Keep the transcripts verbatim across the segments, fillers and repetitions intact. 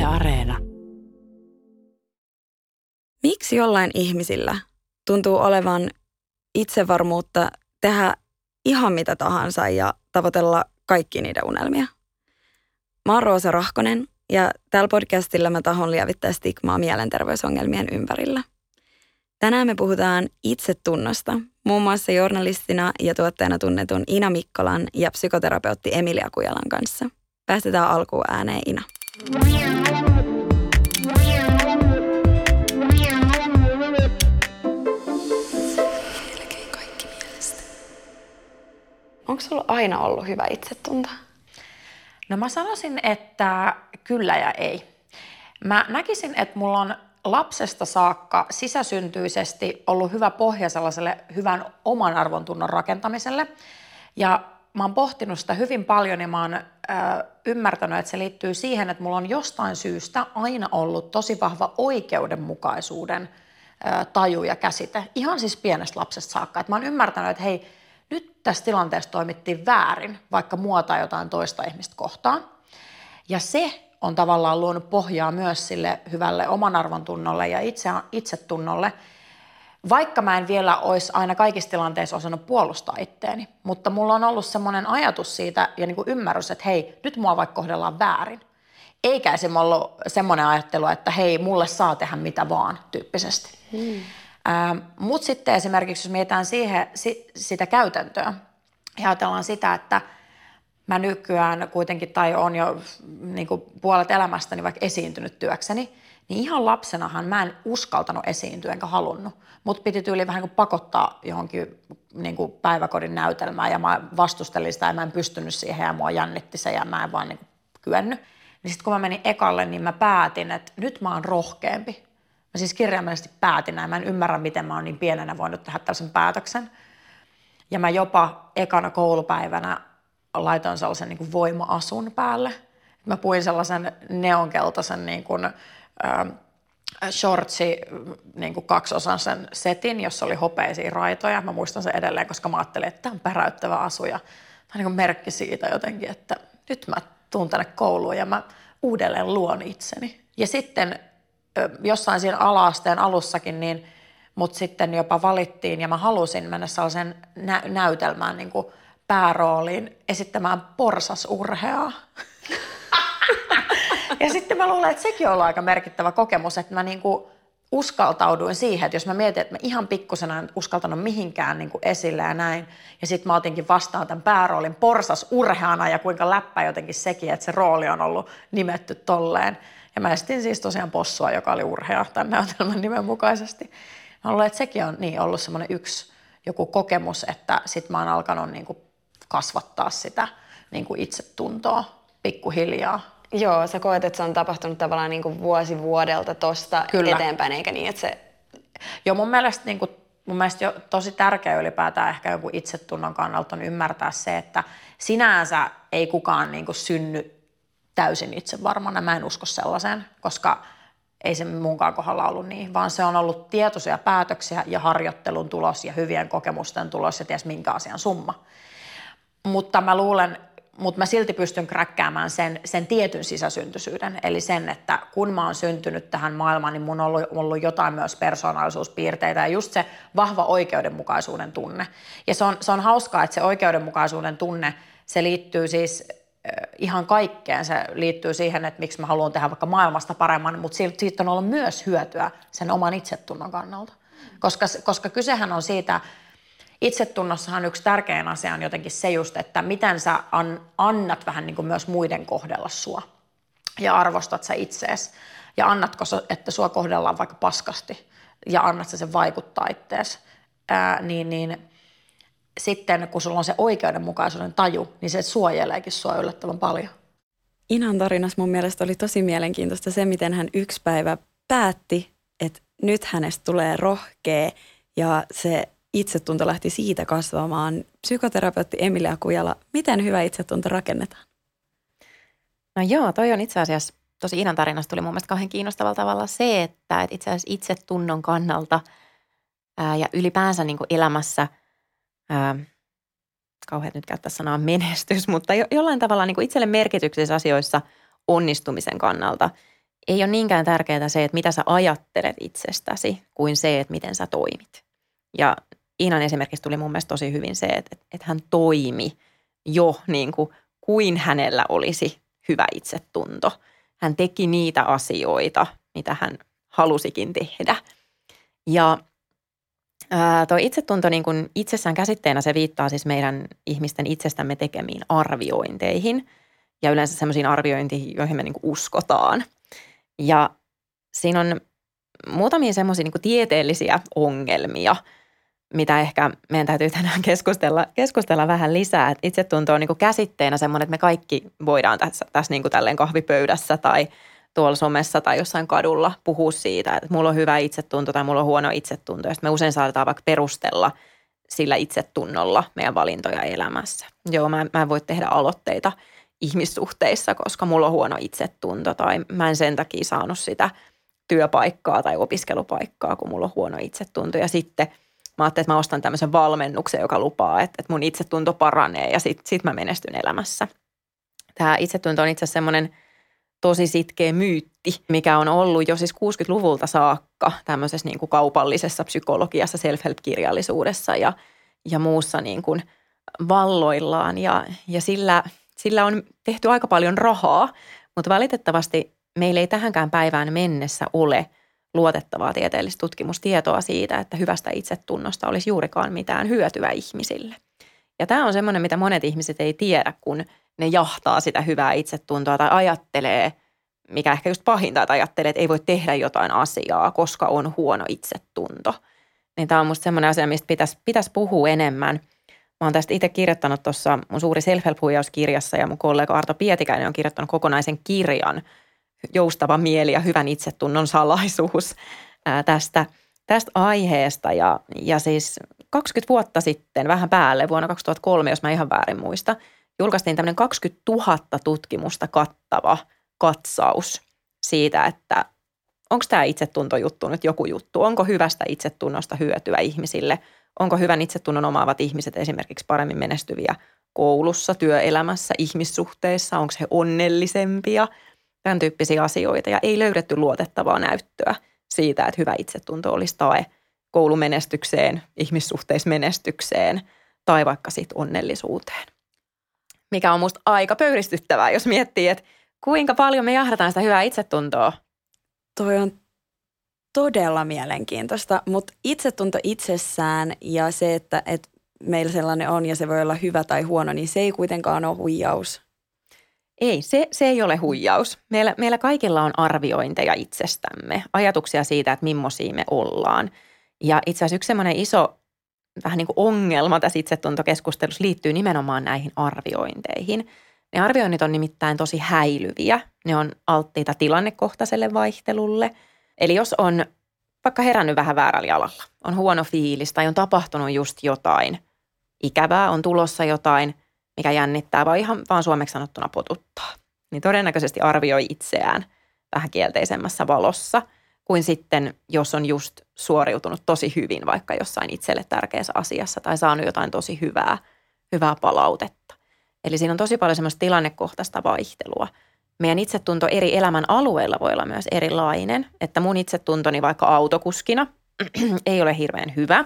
Areena. Miksi jollain ihmisillä tuntuu olevan itsevarmuutta tehdä ihan mitä tahansa ja tavoitella kaikki niiden unelmia? Mä oon Roosa Rahkonen ja tällä podcastilla mä tahon lievittää stigmaa mielenterveysongelmien ympärillä. Tänään me puhutaan itsetunnosta, muun muassa journalistina ja tuottajana tunnetun Ina Mikkolan ja psykoterapeutti Emilia Kujalan kanssa. Päästetään alkuun ääneen, Ina. Onko sulla aina ollut hyvä itsetunto? No mä sanoisin, että kyllä ja ei. Mä näkisin, että mulla on lapsesta saakka sisäsyntyisesti ollut hyvä pohja sellaiselle hyvän oman arvontunnon rakentamiselle. Ja mä oon pohtinut sitä hyvin paljon ja mä oon äh, ymmärtänyt, että se liittyy siihen, että mulla on jostain syystä aina ollut tosi vahva oikeudenmukaisuuden äh, taju ja käsite. Ihan siis pienestä lapsesta saakka. Et mä oon ymmärtänyt, että hei, nyt tässä tilanteessa toimittiin väärin, vaikka mua tai jotain toista ihmistä kohtaan. Ja se on tavallaan luonut pohjaa myös sille hyvälle oman arvontunnolle ja itse, itsetunnolle, vaikka mä en vielä olisi aina kaikissa tilanteissa osannut puolustaa itteeni. Mutta mulla on ollut semmoinen ajatus siitä ja niin kuin ymmärrys, että hei, nyt mua vaikka kohdellaan väärin. Eikä esimerkiksi ollut semmoinen ajattelu, että hei, mulle saa tehdä mitä vaan tyyppisesti. Hmm. Ähm, Mutta sitten esimerkiksi, jos mietitään siihen, si, sitä käytäntöä ja ajatellaan sitä, että mä nykyään kuitenkin, tai on jo niin kuin puolet elämästäni vaikka esiintynyt työkseni, niin ihan lapsenahan mä en uskaltanut esiintyä enkä halunnut. Mut piti tyyliin vähän niin kuin pakottaa johonkin niin kuin päiväkodin näytelmään ja mä vastustelin sitä ja mä en pystynyt siihen ja mua jännitti se ja mä en vaan niin kuin kyennyt. Niin sitten kun mä menin ekalle, niin mä päätin, että nyt mä oon rohkeampi. Mä siis kirjaimellisesti päätin näin. Mä en ymmärrä, miten mä oon niin pienenä voinut tehdä tällaisen päätöksen. Ja mä jopa ekana koulupäivänä laitoin sellaisen niin kuin voima-asun päälle. Mä puin sellaisen neonkeltaisen niin kuin, äh, shortsi niin kuin kaksiosaisen setin, jossa oli hopeisia raitoja. Mä muistan sen edelleen, koska mä ajattelin, että tämä on päräyttävä asu. Ja tämä on niin kuin merkki siitä jotenkin, että nyt mä tuun tänne kouluun ja mä uudelleen luon itseni. Ja sitten jossain siinä ala-asteen alussakin, niin mut sitten jopa valittiin ja mä halusin mennä sellaisen nä- näytelmään niin kuin päärooliin esittämään porsasurheaa. Ja sitten mä luulen, että sekin on ollut aika merkittävä kokemus, että mä niin kuin uskaltauduin siihen, että jos mä mietin, että mä ihan pikkusena en uskaltanut mihinkään niin kuin esille ja näin, ja sitten mä otinkin vastaan tämän pääroolin porsasurheana ja kuinka läppä jotenkin sekin, että se rooli on ollut nimetty tolleen. Ja mä esitin siis tosiaan possua, joka oli urhea tämän näytelmän nimen mukaisesti. Mä luulen, että sekin on niin ollut semmoinen yksi joku kokemus, että sit mä oon alkanut niin kuin kasvattaa sitä niin kuin itsetuntoa pikkuhiljaa. Joo, sä koet, että se on tapahtunut tavallaan niin kuin vuosi vuodelta tosta Kyllä. eteenpäin, eikä niin, että se... Joo, mun mielestä, niin kuin, mun mielestä jo tosi tärkeä ylipäätään ehkä joku itsetunnon kannalta on ymmärtää se, että sinänsä ei kukaan niin kuin synny täysin itsevarmana. Mä en usko sellaiseen, koska ei se munkaan kohdalla ollut niin, vaan se on ollut tietoisia päätöksiä ja harjoittelun tulos ja hyvien kokemusten tulos ja ties minkä asian summa. Mutta mä luulen, mutta mä silti pystyn kräkkäämään sen, sen tietyn sisäsyntyisyyden, eli sen, että kun mä oon syntynyt tähän maailmaan, niin mun on ollut, ollut jotain myös persoonallisuuspiirteitä ja just se vahva oikeudenmukaisuuden tunne. Ja se on, se on hauskaa, että se oikeudenmukaisuuden tunne, se liittyy siis ihan kaikkeen. Se liittyy siihen, että miksi mä haluan tehdä vaikka maailmasta paremman, mutta siitä on ollut myös hyötyä sen oman itsetunnon kannalta. Koska, koska kysehän on siitä, itsetunnossahan yksi tärkein asia on jotenkin se just, että miten sä annat vähän niin kuin myös muiden kohdella sua ja arvostat sä itseesi ja annatko sä, että sua kohdellaan vaikka paskasti ja annat sä sen vaikuttaa ittees, ää, niin, niin sitten kun sulla on se oikeudenmukaisuuden taju, niin se suojeleekin sua yllättävän paljon. Inan tarinassa mun mielestä oli tosi mielenkiintoista se, miten hän yksi päivä päätti, että nyt hänestä tulee rohkea ja se itsetunto lähti siitä kasvamaan. Psykoterapeutti Emilia Kujala, miten hyvä itsetunto rakennetaan? No joo, toi on itse asiassa, tosi Inan tarinasta tuli mun mielestä kauhean kiinnostavalla tavalla se, että itse asiassa itsetunnon kannalta ää, ja ylipäänsä niin kuin elämässä, ää, kauhean nyt käyttää sanaa menestys, mutta jo, jollain tavalla niin kuin itselle merkityksellisissä asioissa onnistumisen kannalta ei ole niinkään tärkeää se, että mitä sä ajattelet itsestäsi, kuin se, että miten sä toimit. Ja Iinan esimerkiksi tuli mun mielestä tosi hyvin se, että, että hän toimi jo niin kuin, kuin hänellä olisi hyvä itsetunto. Hän teki niitä asioita, mitä hän halusikin tehdä. Ja ää, toi itsetunto niin kuin itsessään käsitteenä se viittaa siis meidän ihmisten itsestämme tekemiin arviointeihin ja yleensä semmoisiin arviointiin, joihin me niin kuin uskotaan. Ja siinä on muutamia semmoisia niin kuin tieteellisiä ongelmia, mitä ehkä meidän täytyy tänään keskustella, keskustella vähän lisää. Et itsetunto on niin kuin käsitteenä semmoinen, että me kaikki voidaan tässä, tässä niin kuin tälleen kahvipöydässä tai tuolla somessa tai jossain kadulla puhua siitä, että mulla on hyvä itsetunto tai mulla on huono itsetunto. Ja sitten me usein saatetaan vaikka perustella sillä itsetunnolla meidän valintoja elämässä. Joo, mä, mä en voi tehdä aloitteita ihmissuhteissa, koska mulla on huono itsetunto tai mä en sen takia saanut sitä työpaikkaa tai opiskelupaikkaa, kun mulla on huono itsetunto. Ja sitten mä ajattelin, että mä ostan tämmöisen valmennuksen, joka lupaa, että, että mun itsetunto paranee ja sit, sit mä menestyn elämässä. Tämä itsetunto on itse asiassa semmoinen tosi sitkeä myytti, mikä on ollut jo siis kuusikymmentäluvulta saakka tämmöisessä niin kuin kaupallisessa psykologiassa, self-help-kirjallisuudessa ja, ja muussa niin kuin valloillaan. Ja, ja sillä, sillä on tehty aika paljon rahaa, mutta valitettavasti meillä ei tähänkään päivään mennessä ole luotettavaa tieteellistä tutkimustietoa siitä, että hyvästä itsetunnosta olisi juurikaan mitään hyötyä ihmisille. Ja tämä on semmoinen, mitä monet ihmiset ei tiedä, kun ne jahtaa sitä hyvää itsetuntoa tai ajattelee, mikä ehkä just pahinta, että ajattelee, että ei voi tehdä jotain asiaa, koska on huono itsetunto. Niin tämä on musta semmoinen asia, mistä pitäisi, pitäisi puhua enemmän. Mä oon tästä itse kirjoittanut tuossa mun suuri self-help-huijauskirjassa ja mun kollega Arto Pietikäinen on kirjoittanut kokonaisen kirjan Joustava mieli ja hyvän itsetunnon salaisuus ää, tästä, tästä aiheesta. Ja, ja siis kaksikymmentä vuotta sitten, vähän päälle, vuonna kaksituhattakolme, jos mä ihan väärin muista, julkaistiin tämmöinen kaksikymmentätuhatta tutkimusta kattava katsaus siitä, että onko tämä itsetuntojuttu nyt joku juttu, onko hyvästä itsetunnosta hyötyä ihmisille, onko hyvän itsetunnon omaavat ihmiset esimerkiksi paremmin menestyviä koulussa, työelämässä, ihmissuhteissa, onko he onnellisempia, tämän tyyppisiä asioita. Ja ei löydetty luotettavaa näyttöä siitä, että hyvä itsetunto olisi tae koulumenestykseen, ihmissuhteismenestykseen tai vaikka sitten onnellisuuteen. Mikä on musta aika pöyristyttävää, jos miettii, että kuinka paljon me jahdataan sitä hyvää itsetuntoa. Toi on todella mielenkiintoista, mutta itsetunto itsessään ja se, että, että meillä sellainen on ja se voi olla hyvä tai huono, niin se ei kuitenkaan ole huijaus. Ei, se, se ei ole huijaus. Meillä, meillä kaikilla on arviointeja itsestämme, ajatuksia siitä, että millaisia me ollaan. Ja itse asiassa yksi semmoinen iso vähän niin kuin ongelma tässä itsetuntokeskustelussa liittyy nimenomaan näihin arviointeihin. Ne arvioinnit on nimittäin tosi häilyviä. Ne on alttiita tilannekohtaiselle vaihtelulle. Eli jos on vaikka herännyt vähän väärällä jalalla, on huono fiilis tai on tapahtunut just jotain ikävää, on tulossa jotain, mikä jännittää vai ihan vaan suomeksi sanottuna potuttaa, niin todennäköisesti arvioi itseään vähän kielteisemmässä valossa kuin sitten, jos on just suoriutunut tosi hyvin vaikka jossain itselle tärkeässä asiassa tai saanut jotain tosi hyvää, hyvää palautetta. Eli siinä on tosi paljon semmoista tilannekohtaista vaihtelua. Meidän itsetunto eri elämän alueilla voi olla myös erilainen, että mun itsetuntoni vaikka autokuskina ei ole hirveän hyvä,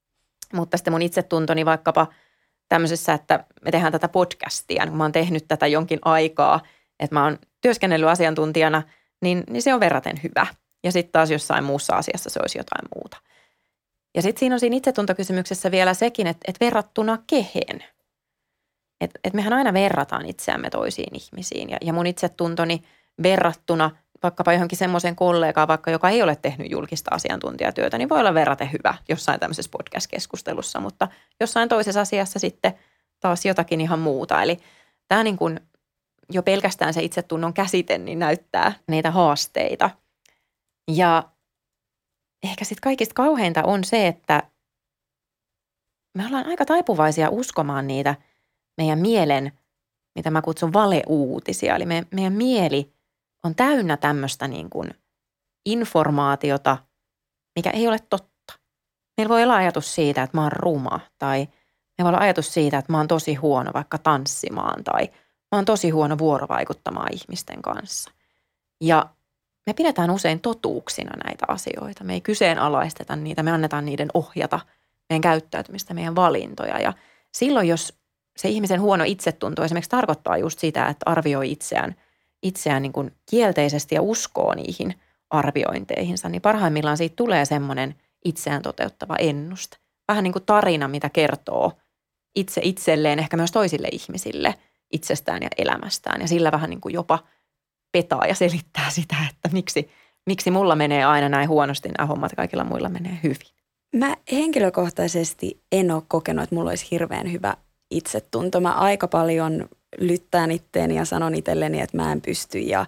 mutta sitten mun itsetuntoni vaikkapa tämmöisessä, että me tehdään tätä podcastia, kun mä oon tehnyt tätä jonkin aikaa, että mä oon työskennellyt asiantuntijana, niin, niin se on verraten hyvä. Ja sitten taas jossain muussa asiassa se olisi jotain muuta. Ja sitten siinä on siinä itsetuntokysymyksessä vielä sekin, että, että verrattuna kehen. Että et mehän aina verrataan itseämme toisiin ihmisiin. Ja, ja mun itsetuntoni verrattuna vaikkapa johonkin semmoiseen kollegaan, vaikka joka ei ole tehnyt julkista asiantuntijatyötä, niin voi olla verraten hyvä jossain tämmöisessä podcast-keskustelussa, mutta jossain toisessa asiassa sitten taas jotakin ihan muuta. Eli tämä niin kuin jo pelkästään se itsetunnon käsite niin näyttää niitä haasteita. Ja ehkä sitten kaikista kauheinta on se, että me ollaan aika taipuvaisia uskomaan niitä meidän mielen, mitä mä kutsun valeuutisia. Eli me, meidän mieli on täynnä tämmöistä niin kuin informaatiota, mikä ei ole totta. Meillä voi olla ajatus siitä, että mä oon ruma tai meillä voi olla ajatus siitä, että mä oon tosi huono vaikka tanssimaan tai mä oon tosi huono vuorovaikuttamaan ihmisten kanssa. Ja me pidetään usein totuuksina näitä asioita. Me ei kyseenalaisteta niitä, me annetaan niiden ohjata meidän käyttäytymistä, meidän valintoja. Ja silloin, jos se ihmisen huono itsetunto esimerkiksi tarkoittaa just sitä, että arvioi itseään, itseään niin kuin kielteisesti ja uskoo niihin arviointeihinsa, niin parhaimmillaan siitä tulee semmoinen itseään toteuttava ennuste. Vähän niin kuin tarina, mitä kertoo itse itselleen, ehkä myös toisille ihmisille itsestään ja elämästään. Ja sillä vähän niin kuin jopa petaa ja selittää sitä, että miksi, miksi mulla menee aina näin huonosti nämä hommat, kaikilla muilla menee hyvin. Mä henkilökohtaisesti en ole kokenut, että mulla olisi hirveän hyvä itsetunto. Mä aika paljon lyttään itteeni ja sanon itselleni, että mä en pysty. Ja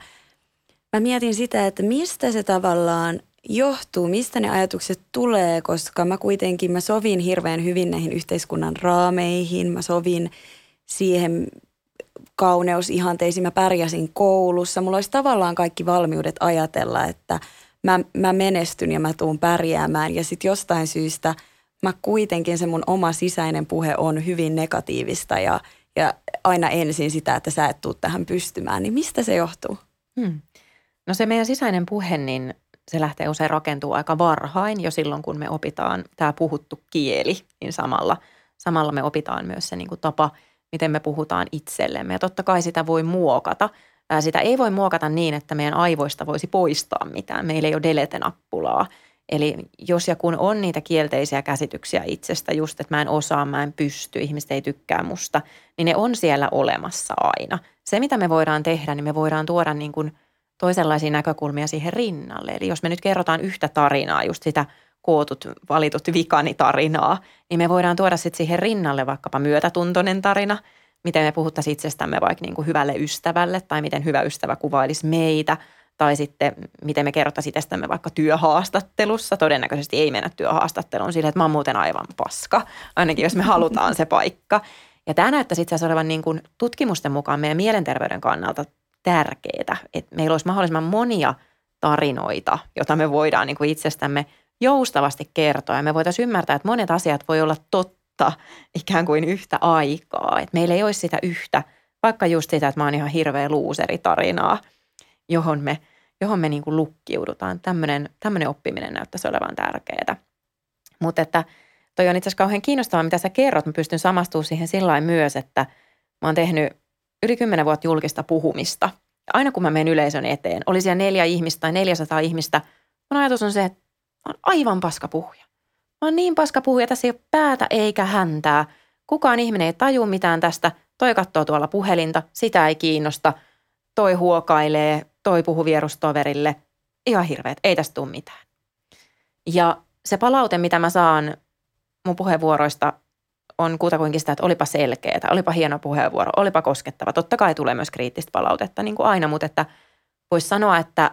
mä mietin sitä, että mistä se tavallaan johtuu, mistä ne ajatukset tulee, koska mä kuitenkin mä sovin hirveän hyvin näihin yhteiskunnan raameihin. Mä sovin siihen kauneusihanteisiin, mä pärjäsin koulussa. Mulla olisi tavallaan kaikki valmiudet ajatella, että mä, mä menestyn ja mä tuun pärjäämään. Ja sitten jostain syystä mä kuitenkin se mun oma sisäinen puhe on hyvin negatiivista ja, ja aina ensin sitä, että sä et tuu tähän pystymään. Niin mistä se johtuu? Hmm. No se meidän sisäinen puhe, niin se lähtee usein rakentua aika varhain jo silloin, kun me opitaan tämä puhuttu kieli, niin samalla, samalla me opitaan myös se niin kuin tapa, miten me puhutaan itsellemme. Ja totta kai sitä voi muokata. Sitä ei voi muokata niin, että meidän aivoista voisi poistaa mitään. Meillä ei ole delete-nappulaa. Eli jos ja kun on niitä kielteisiä käsityksiä itsestä, just että mä en osaa, mä en pysty, ihmiset ei tykkää musta, niin ne on siellä olemassa aina. Se, mitä me voidaan tehdä, niin me voidaan tuoda niin kuin toisenlaisia näkökulmia siihen rinnalle. Eli jos me nyt kerrotaan yhtä tarinaa, just sitä kootut, valitut vikani-tarinaa, niin me voidaan tuoda sitten siihen rinnalle vaikkapa myötätuntoinen tarina, miten me puhuttaisiin itsestämme vaikka niin kuin hyvälle ystävälle tai miten hyvä ystävä kuvailisi meitä tai sitten miten me kerrottaisiin itsestämme vaikka työhaastattelussa. Todennäköisesti ei mennä työhaastatteluun sille, että mä oon muuten aivan paska, ainakin jos me halutaan se paikka. Ja tämä näyttäisi itse asiassa olevan niin kuin tutkimusten mukaan meidän mielenterveyden kannalta tärkeää, että meillä olisi mahdollisimman monia tarinoita, joita me voidaan niin kuin itsestämme joustavasti kertoa. Ja me voitaisiin ymmärtää, että monet asiat voi olla totta ikään kuin yhtä aikaa. Että meillä ei olisi sitä yhtä, vaikka just sitä, että mä oon ihan hirveä luuseri tarinaa, johon me, johon me niin kuin lukkiudutaan. Tämmöinen, tämmöinen oppiminen näyttäisi olevan tärkeää. Mutta että toi on itse asiassa kauhean kiinnostavaa, mitä sä kerrot. Mä pystyn samastumaan siihen sillä myös, että mä oon tehnyt yli kymmenen vuotta julkista puhumista. Aina kun mä menen yleisön eteen, oli siellä neljä ihmistä tai neljäsataa ihmistä, mun ajatus on se, että mä oon aivan paska puhuja. Mä oon niin paska puhuja, tässä ei ole päätä eikä häntää. Kukaan ihminen ei tajua mitään tästä. Toi katsoo tuolla puhelinta, sitä ei kiinnosta. Toi huokailee, toi puhuu vierustoverille. Ihan hirveet, ei tästä tule mitään. Ja se palaute, mitä mä saan mun puheenvuoroista, on kutakuinkin sitä, että olipa selkeää, olipa hieno puheenvuoro, olipa koskettava. Totta kai tulee myös kriittistä palautetta, niin kuin aina, mutta että voisi sanoa, että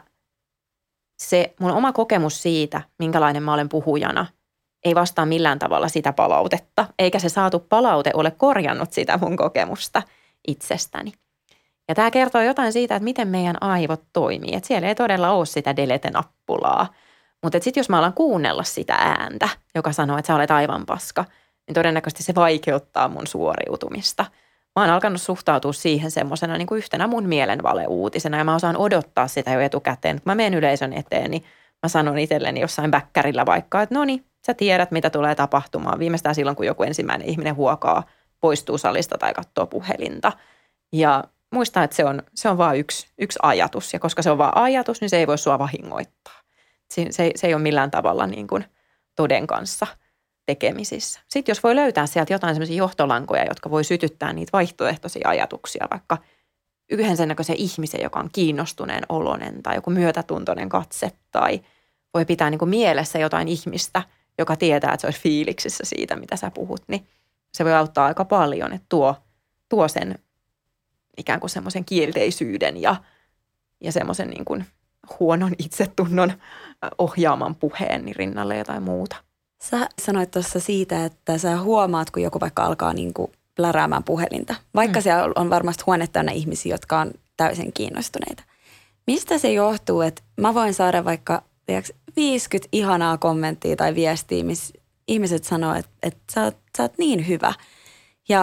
se mun oma kokemus siitä, minkälainen mä olen puhujana, ei vastaa millään tavalla sitä palautetta, eikä se saatu palaute ole korjannut sitä mun kokemusta itsestäni. Ja tämä kertoo jotain siitä, että miten meidän aivot toimii. Että siellä ei todella ole sitä delete-nappulaa. Mutta sitten jos mä alan kuunnella sitä ääntä, joka sanoo, että sä olet aivan paska, niin todennäköisesti se vaikeuttaa mun suoriutumista. Mä oon alkanut suhtautua siihen semmoisena niin kuin yhtenä mun mielenvaleuutisena ja mä osaan odottaa sitä jo etukäteen. Kun mä menen yleisön eteen, niin mä sanon itselleni jossain bäkkärillä vaikka, että no niin, sä tiedät mitä tulee tapahtumaan. Viimeistään silloin, kun joku ensimmäinen ihminen huokaa, poistuu salista tai katsoo puhelinta. Ja muistaa, että se on, se on vaan yksi, yksi ajatus ja koska se on vaan ajatus, niin se ei voi sua vahingoittaa. Se, se, se ei ole millään tavalla niin kuin toden kanssa tekemisissä. Sitten jos voi löytää sieltä jotain sellaisia johtolankoja, jotka voi sytyttää niitä vaihtoehtoisia ajatuksia, vaikka yhden sen näköisen ihmisen, joka on kiinnostuneen oloinen tai joku myötätuntoinen katse tai voi pitää niin kuin mielessä jotain ihmistä, joka tietää, että se olisi fiiliksissä siitä, mitä sä puhut, niin se voi auttaa aika paljon, että tuo, tuo sen ikään kuin semmoisen kielteisyyden ja, ja semmoisen niin kuin huonon itsetunnon ohjaaman puheen niin rinnalle jotain muuta. Sä sanoit tuossa siitä, että sä huomaat, kun joku vaikka alkaa niin kuin pläräämään puhelinta. Vaikka mm. siellä on varmasti huone täynnä ihmisiä, jotka on täysin kiinnostuneita. Mistä se johtuu, että mä voin saada vaikka tiiäks, viisikymmentä ihanaa kommenttia tai viestiä, missä ihmiset sanoo, että, että sä, oot, sä oot niin hyvä. Ja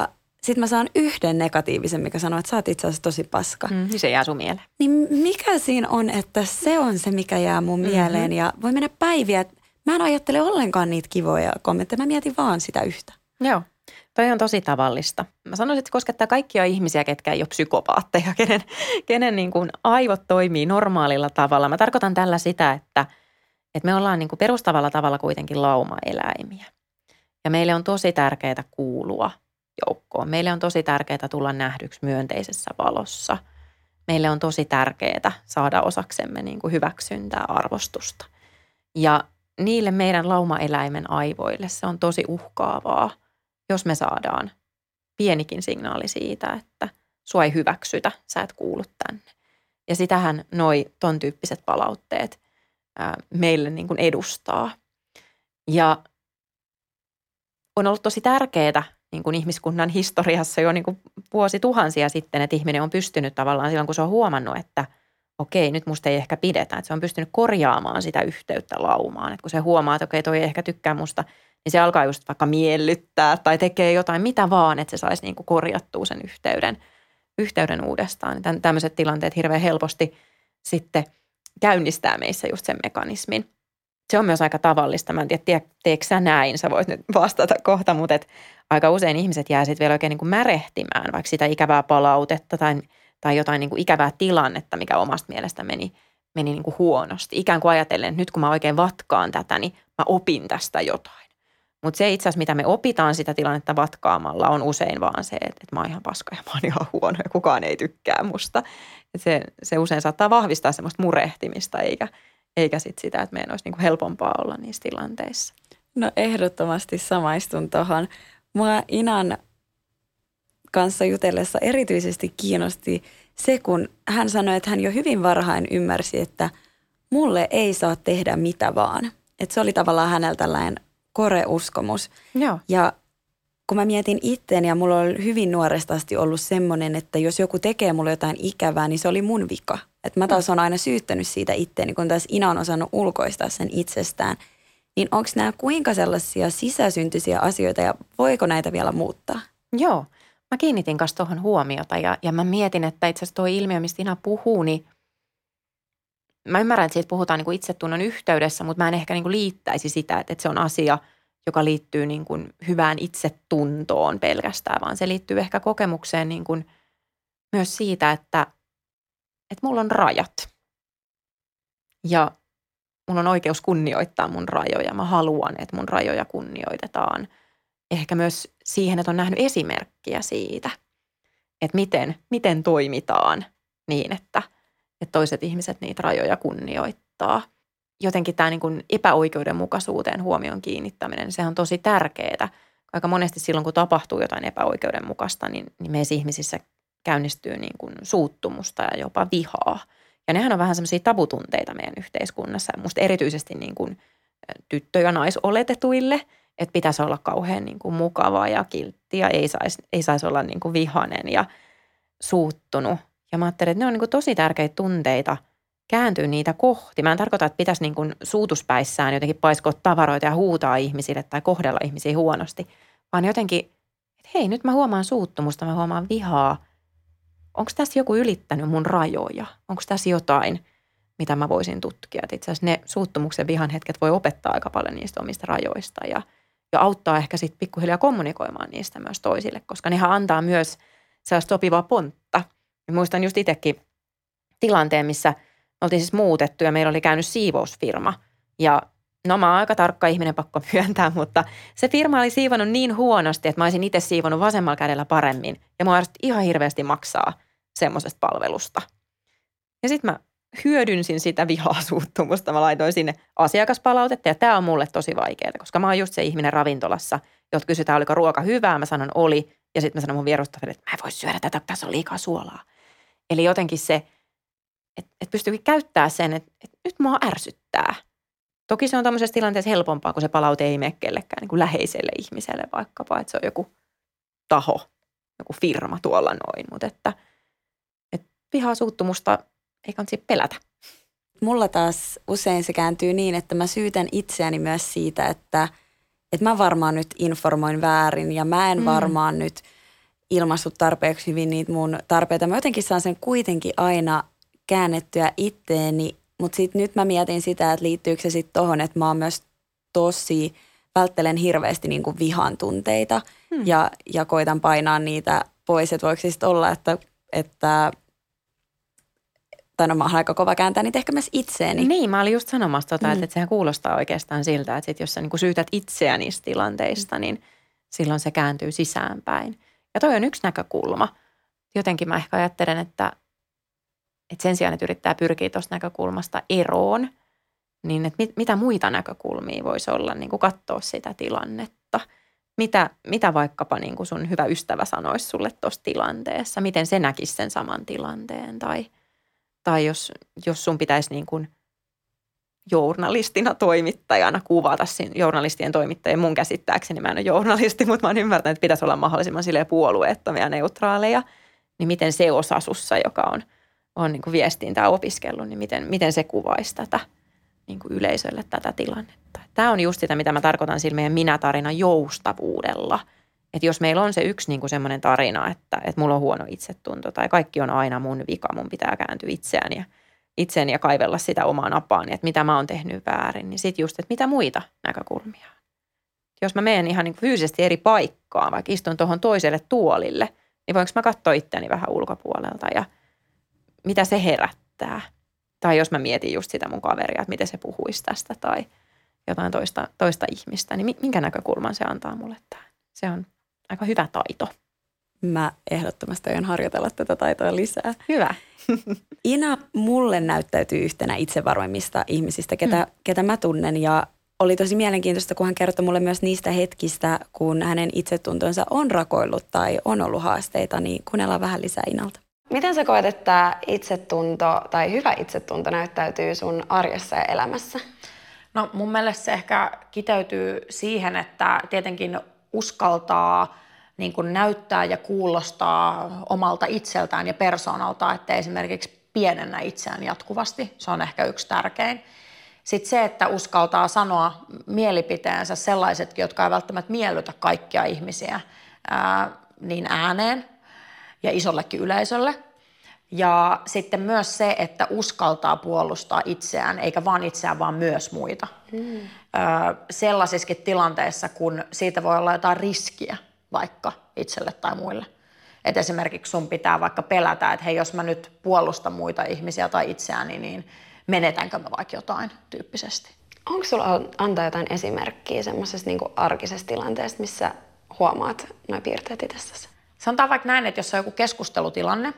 sit mä saan yhden negatiivisen, mikä sanoo, että sä oot itse asiassa tosi paska. Mm, niin se jää sun mieleen. Niin mikä siinä on, että se on se, mikä jää mun mm-hmm. mieleen ja voi mennä päiviä. Mä en ajattele ollenkaan niitä kivoja kommentteja, mä mietin vaan sitä yhtä. Joo, toi on tosi tavallista. Mä sanoisin, että se koskettaa kaikkia ihmisiä, ketkä ei ole psykopaatteja, kenen, kenen niin kuin aivot toimii normaalilla tavalla. Mä tarkoitan tällä sitä, että, että me ollaan niin kuin perustavalla tavalla kuitenkin laumaeläimiä. Ja meille on tosi tärkeää kuulua joukkoon. Meille on tosi tärkeää tulla nähdyksi myönteisessä valossa. Meille on tosi tärkeää saada osaksemme niin kuin hyväksyntää, arvostusta. Ja niille meidän laumaeläimen aivoille se on tosi uhkaavaa, jos me saadaan pienikin signaali siitä, että sua ei hyväksytä, sä et kuulu tänne. Ja sitähän noi ton tyyppiset palautteet ää, meille niin kuin edustaa. Ja on ollut tosi tärkeää niin kuin ihmiskunnan historiassa jo niin kuin vuosituhansia sitten, että ihminen on pystynyt tavallaan silloin, kun se on huomannut, että okei, nyt musta ei ehkä pidetä. Että se on pystynyt korjaamaan sitä yhteyttä laumaan. Että kun se huomaa, että okei, toi ei ehkä tykkää musta, niin se alkaa just vaikka miellyttää tai tekee jotain, mitä vaan, että se saisi niin kuin korjattua sen yhteyden, yhteyden uudestaan. Tän, tämmöiset tilanteet hirveän helposti sitten käynnistää meissä just sen mekanismin. Se on myös aika tavallista. Mä en tiedä, teekö sä näin? Sä voit nyt vastata kohta, mutta et aika usein ihmiset jää sitten vielä oikein niin kuin märehtimään, vaikka sitä ikävää palautetta tai, tai jotain niin kuin ikävää tilannetta, mikä omasta mielestä meni, meni niin kuin huonosti. Ikään kuin ajatellen, että nyt kun mä oikein vatkaan tätä, niin mä opin tästä jotain. Mutta se itse asiassa, mitä me opitaan sitä tilannetta vatkaamalla, on usein vaan se, että, että mä oon ihan paska ja mä oon ihan huono ja kukaan ei tykkää musta. Et se, se usein saattaa vahvistaa semmoista murehtimista, eikä Eikä sit sitä, että meidän olisi niinku helpompaa olla niissä tilanteissa. No ehdottomasti samaistun tuohon. Mua Inan kanssa jutellessa erityisesti kiinnosti se, kun hän sanoi, että hän jo hyvin varhain ymmärsi, että mulle ei saa tehdä mitä vaan. Että se oli tavallaan hänellä tällainen koreuskomus. Joo. Ja kun mä mietin itteeni ja mulla oli hyvin nuoresta asti ollut semmoinen, että jos joku tekee mulle jotain ikävää, niin se oli mun vika. Että mä taas on aina syyttänyt siitä itteeni, kun taas Ina on osannut ulkoistaa sen itsestään. Niin onko nämä kuinka sellaisia sisäsyntyisiä asioita ja voiko näitä vielä muuttaa? Joo. Mä kiinnitin kanssa tuohon huomiota ja, ja mä mietin, että itse asiassa tuo ilmiö, mistä Ina puhuu, niin mä ymmärrän, että siitä puhutaan niin kuin itsetunnon yhteydessä, mutta mä en ehkä niin kuin liittäisi sitä, että, että se on asia, joka liittyy niin kuin hyvään itsetuntoon pelkästään, vaan se liittyy ehkä kokemukseen niin kuin myös siitä, että, että mulla on rajat ja mulla on oikeus kunnioittaa mun rajoja. Mä haluan, että mun rajoja kunnioitetaan. Ehkä myös siihen, että on nähnyt esimerkkiä siitä, että miten, miten toimitaan niin, että, että toiset ihmiset niitä rajoja kunnioittaa. Jotenkin tämä niin kuin epäoikeudenmukaisuuteen huomion kiinnittäminen, se on tosi tärkeää. Aika monesti silloin, kun tapahtuu jotain epäoikeudenmukaista, niin, niin meissä ihmisissä käynnistyy niin kuin suuttumusta ja jopa vihaa. Ja nehän on vähän semmoisia tabutunteita meidän yhteiskunnassa. Musta erityisesti niin kuin tyttö- ja naisoletetuille, että pitäisi olla kauhean niin kuin mukavaa ja kiltti ja ei saisi ei sais olla niin kuin vihainen ja suuttunut. Ja mä ajattelen, että ne on niin kuin tosi tärkeitä tunteita kääntyy niitä kohti. Mä en tarkoita, että pitäisi niin kuin suutuspäissään jotenkin paiskoa tavaroita ja huutaa ihmisille tai kohdella ihmisiä huonosti, vaan jotenkin, että hei, nyt mä huomaan suuttumusta, mä huomaan vihaa. Onko tässä joku ylittänyt mun rajoja? Onko tässä jotain, mitä mä voisin tutkia? Et itse asiassa ne suuttumuksen vihan hetket voi opettaa aika paljon niistä omista rajoista ja, ja auttaa ehkä sitten pikkuhiljaa kommunikoimaan niistä myös toisille, koska nehän antaa myös sellaista sopivaa pontta. Ja muistan just itsekin tilanteen, missä me oltiin siis muutettu ja meillä oli käynyt siivousfirma ja no mä oon aika tarkka ihminen, pakko myöntää, mutta se firma oli siivonut niin huonosti, että mä olisin itse siivonut vasemmalla kädellä paremmin ja mua ihan hirveästi maksaa semmoisesta palvelusta. Ja sitten mä hyödynsin sitä vihaa suuttumusta, mä laitoin sinne asiakaspalautetta ja tää on mulle tosi vaikeaa, koska mä oon just se ihminen ravintolassa, jolta kysytään, oliko ruoka hyvää, mä sanon oli ja sitten mä sanon mun vierustaville, että mä en voi syödä tätä, tässä on liikaa suolaa. Eli jotenkin se, että et pystyykin käyttämään sen, että et nyt mua ärsyttää. Toki se on tämmöisessä tilanteessa helpompaa, kun se palaute ei mene kellekään niin kuin läheiselle ihmiselle vaikkapa, että se on joku taho, joku firma tuolla noin. Mutta että, että vihaa suuttumusta ei kannata pelätä. Mulla taas usein se kääntyy niin, että mä syytän itseäni myös siitä, että, että mä varmaan nyt informoin väärin ja mä en mm. varmaan nyt ilmaissut tarpeeksi hyvin niitä mun tarpeita. Mä jotenkin saan sen kuitenkin aina käännettyä itteeni, mutta sitten nyt mä mietin sitä, että liittyykö se sitten tohon, että mä oon myös tosi, välttelen hirveästi niin kuin vihan tunteita hmm. ja, ja koitan painaa niitä pois, että voiko sitten olla, että, että tai no mä oon aika kova kääntää niitä ehkä myös itseeni. Niin, mä olin just sanomassa tota, mm. että, että sehän kuulostaa oikeastaan siltä, että sit jos sä niin kuin syytät itseä niistä tilanteista, mm. niin silloin se kääntyy sisäänpäin. Ja toi on yksi näkökulma. Jotenkin mä ehkä ajattelen, että, että sen sijaan, että yrittää pyrkiä tuosta näkökulmasta eroon, niin että mit, mitä muita näkökulmia voisi olla, niin kuin katsoa sitä tilannetta. Mitä, mitä vaikkapa niin kuin sun hyvä ystävä sanoisi sulle tuossa tilanteessa, miten se näkisi sen saman tilanteen tai, tai jos, jos sun pitäisi niin kuin journalistina, toimittajana kuvata siinä journalistien toimittajien. Mun käsittääkseni mä en ole journalisti, mutta mä oon ymmärtänyt, että pitäisi olla mahdollisimman silleen puolueettomia ja neutraaleja. Niin miten se osa sussa, joka on, on niin kuin viestintää opiskellut, niin miten, miten se kuvaisi tätä niin kuin yleisölle tätä tilannetta. Tämä on just sitä, mitä mä tarkoitan sillä meidän minä-tarinan joustavuudella. Että jos meillä on se yksi niin kuin semmoinen tarina, että, että mulla on huono itsetunto tai kaikki on aina mun vika, mun pitää kääntyä itseään ja itseäni ja kaivella sitä omaa napaani, että mitä mä oon tehnyt väärin, niin sitten just, että mitä muita näkökulmia. Jos mä menen ihan niin kuin fyysisesti eri paikkaan, vaikka istun tuohon toiselle tuolille, niin voinko mä katsoa itseäni vähän ulkopuolelta ja mitä se herättää. Tai jos mä mietin just sitä mun kaveria, että miten se puhuisi tästä tai jotain toista, toista ihmistä, niin minkä näkökulman se antaa mulle tämä. Se on aika hyvä taito. Mä ehdottomasti aion harjoitella tätä taitoa lisää. Hyvä. Ina mulle näyttäytyy yhtenä itsevarmemmista ihmisistä, ketä, mm. ketä mä tunnen. Ja oli tosi mielenkiintoista, kun hän kertoi mulle myös niistä hetkistä, kun hänen itsetuntonsa on rakoillut tai on ollut haasteita, niin kuunnellaan vähän lisää Inalta. Miten sä koet, että itsetunto tai hyvä itsetunto näyttäytyy sun arjessa ja elämässä? No mun mielestä se ehkä kiteytyy siihen, että tietenkin uskaltaa niin kuin näyttää ja kuulostaa omalta itseltään ja persoonalta, että esimerkiksi pienennä itseään jatkuvasti. Se on ehkä yksi tärkein. Sitten se, että uskaltaa sanoa mielipiteensä sellaisetkin, jotka ei välttämättä miellytä kaikkia ihmisiä ää, niin ääneen ja isollekin yleisölle. Ja sitten myös se, että uskaltaa puolustaa itseään, eikä vaan itseään, vaan myös muita. Mm. Ää, sellaisissakin tilanteissa, kun siitä voi olla jotain riskiä vaikka itselle tai muille. Et esimerkiksi sun pitää vaikka pelätä, että hei, jos mä nyt puolustan muita ihmisiä tai itseäni, niin menetänkö mä vaikka jotain tyyppisesti. Onko sulla antaa jotain esimerkkiä semmoisesta niin kuin arkisesta tilanteesta, missä huomaat nuo piirteet itsessäsi? Sanotaan vaikka näin, että jos on joku keskustelutilanne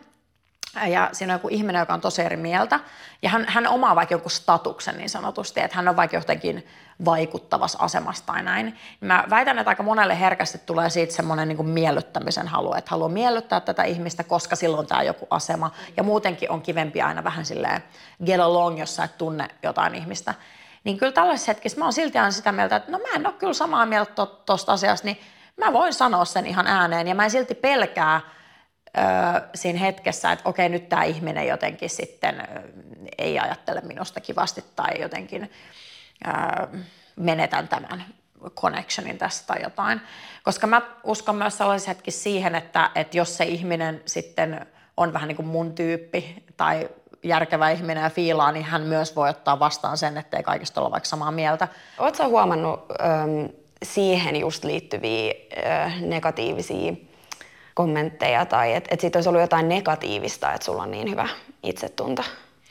ja siinä on joku ihminen, joka on tosi eri mieltä ja hän, hän omaa vaikka joku statuksen niin sanotusti, että hän on vaikka jotenkin vaikuttavassa asemassa tai näin, niin mä väitän, että aika monelle herkästi tulee siitä semmoinen niin kuin miellyttämisen halu, että haluaa miellyttää tätä ihmistä, koska silloin tämä joku asema ja muutenkin on kivempi aina vähän silleen get along, jos sä et tunne jotain ihmistä. Niin kyllä tällaisessa hetkessä mä oon silti aina sitä mieltä, että no mä en ole kyllä samaa mieltä tuosta asiasta, niin mä voin sanoa sen ihan ääneen ja mä en silti pelkää öö, siinä hetkessä, että okei nyt tämä ihminen jotenkin sitten öö, ei ajattele minusta kivasti tai jotenkin öö, menetän tämän connectionin tästä tai jotain. Koska mä uskon myös sellaisessa hetkessä siihen, että, että jos se ihminen sitten on vähän niin kuin mun tyyppi tai järkevä ihminen ja fiilaa, niin hän myös voi ottaa vastaan sen, ettei kaikista olla vaikka samaa mieltä. Oletko sä huomannut ähm, siihen just liittyviä äh, negatiivisia kommentteja tai että et siitä olisi ollut jotain negatiivista, että sulla on niin hyvä itsetunto?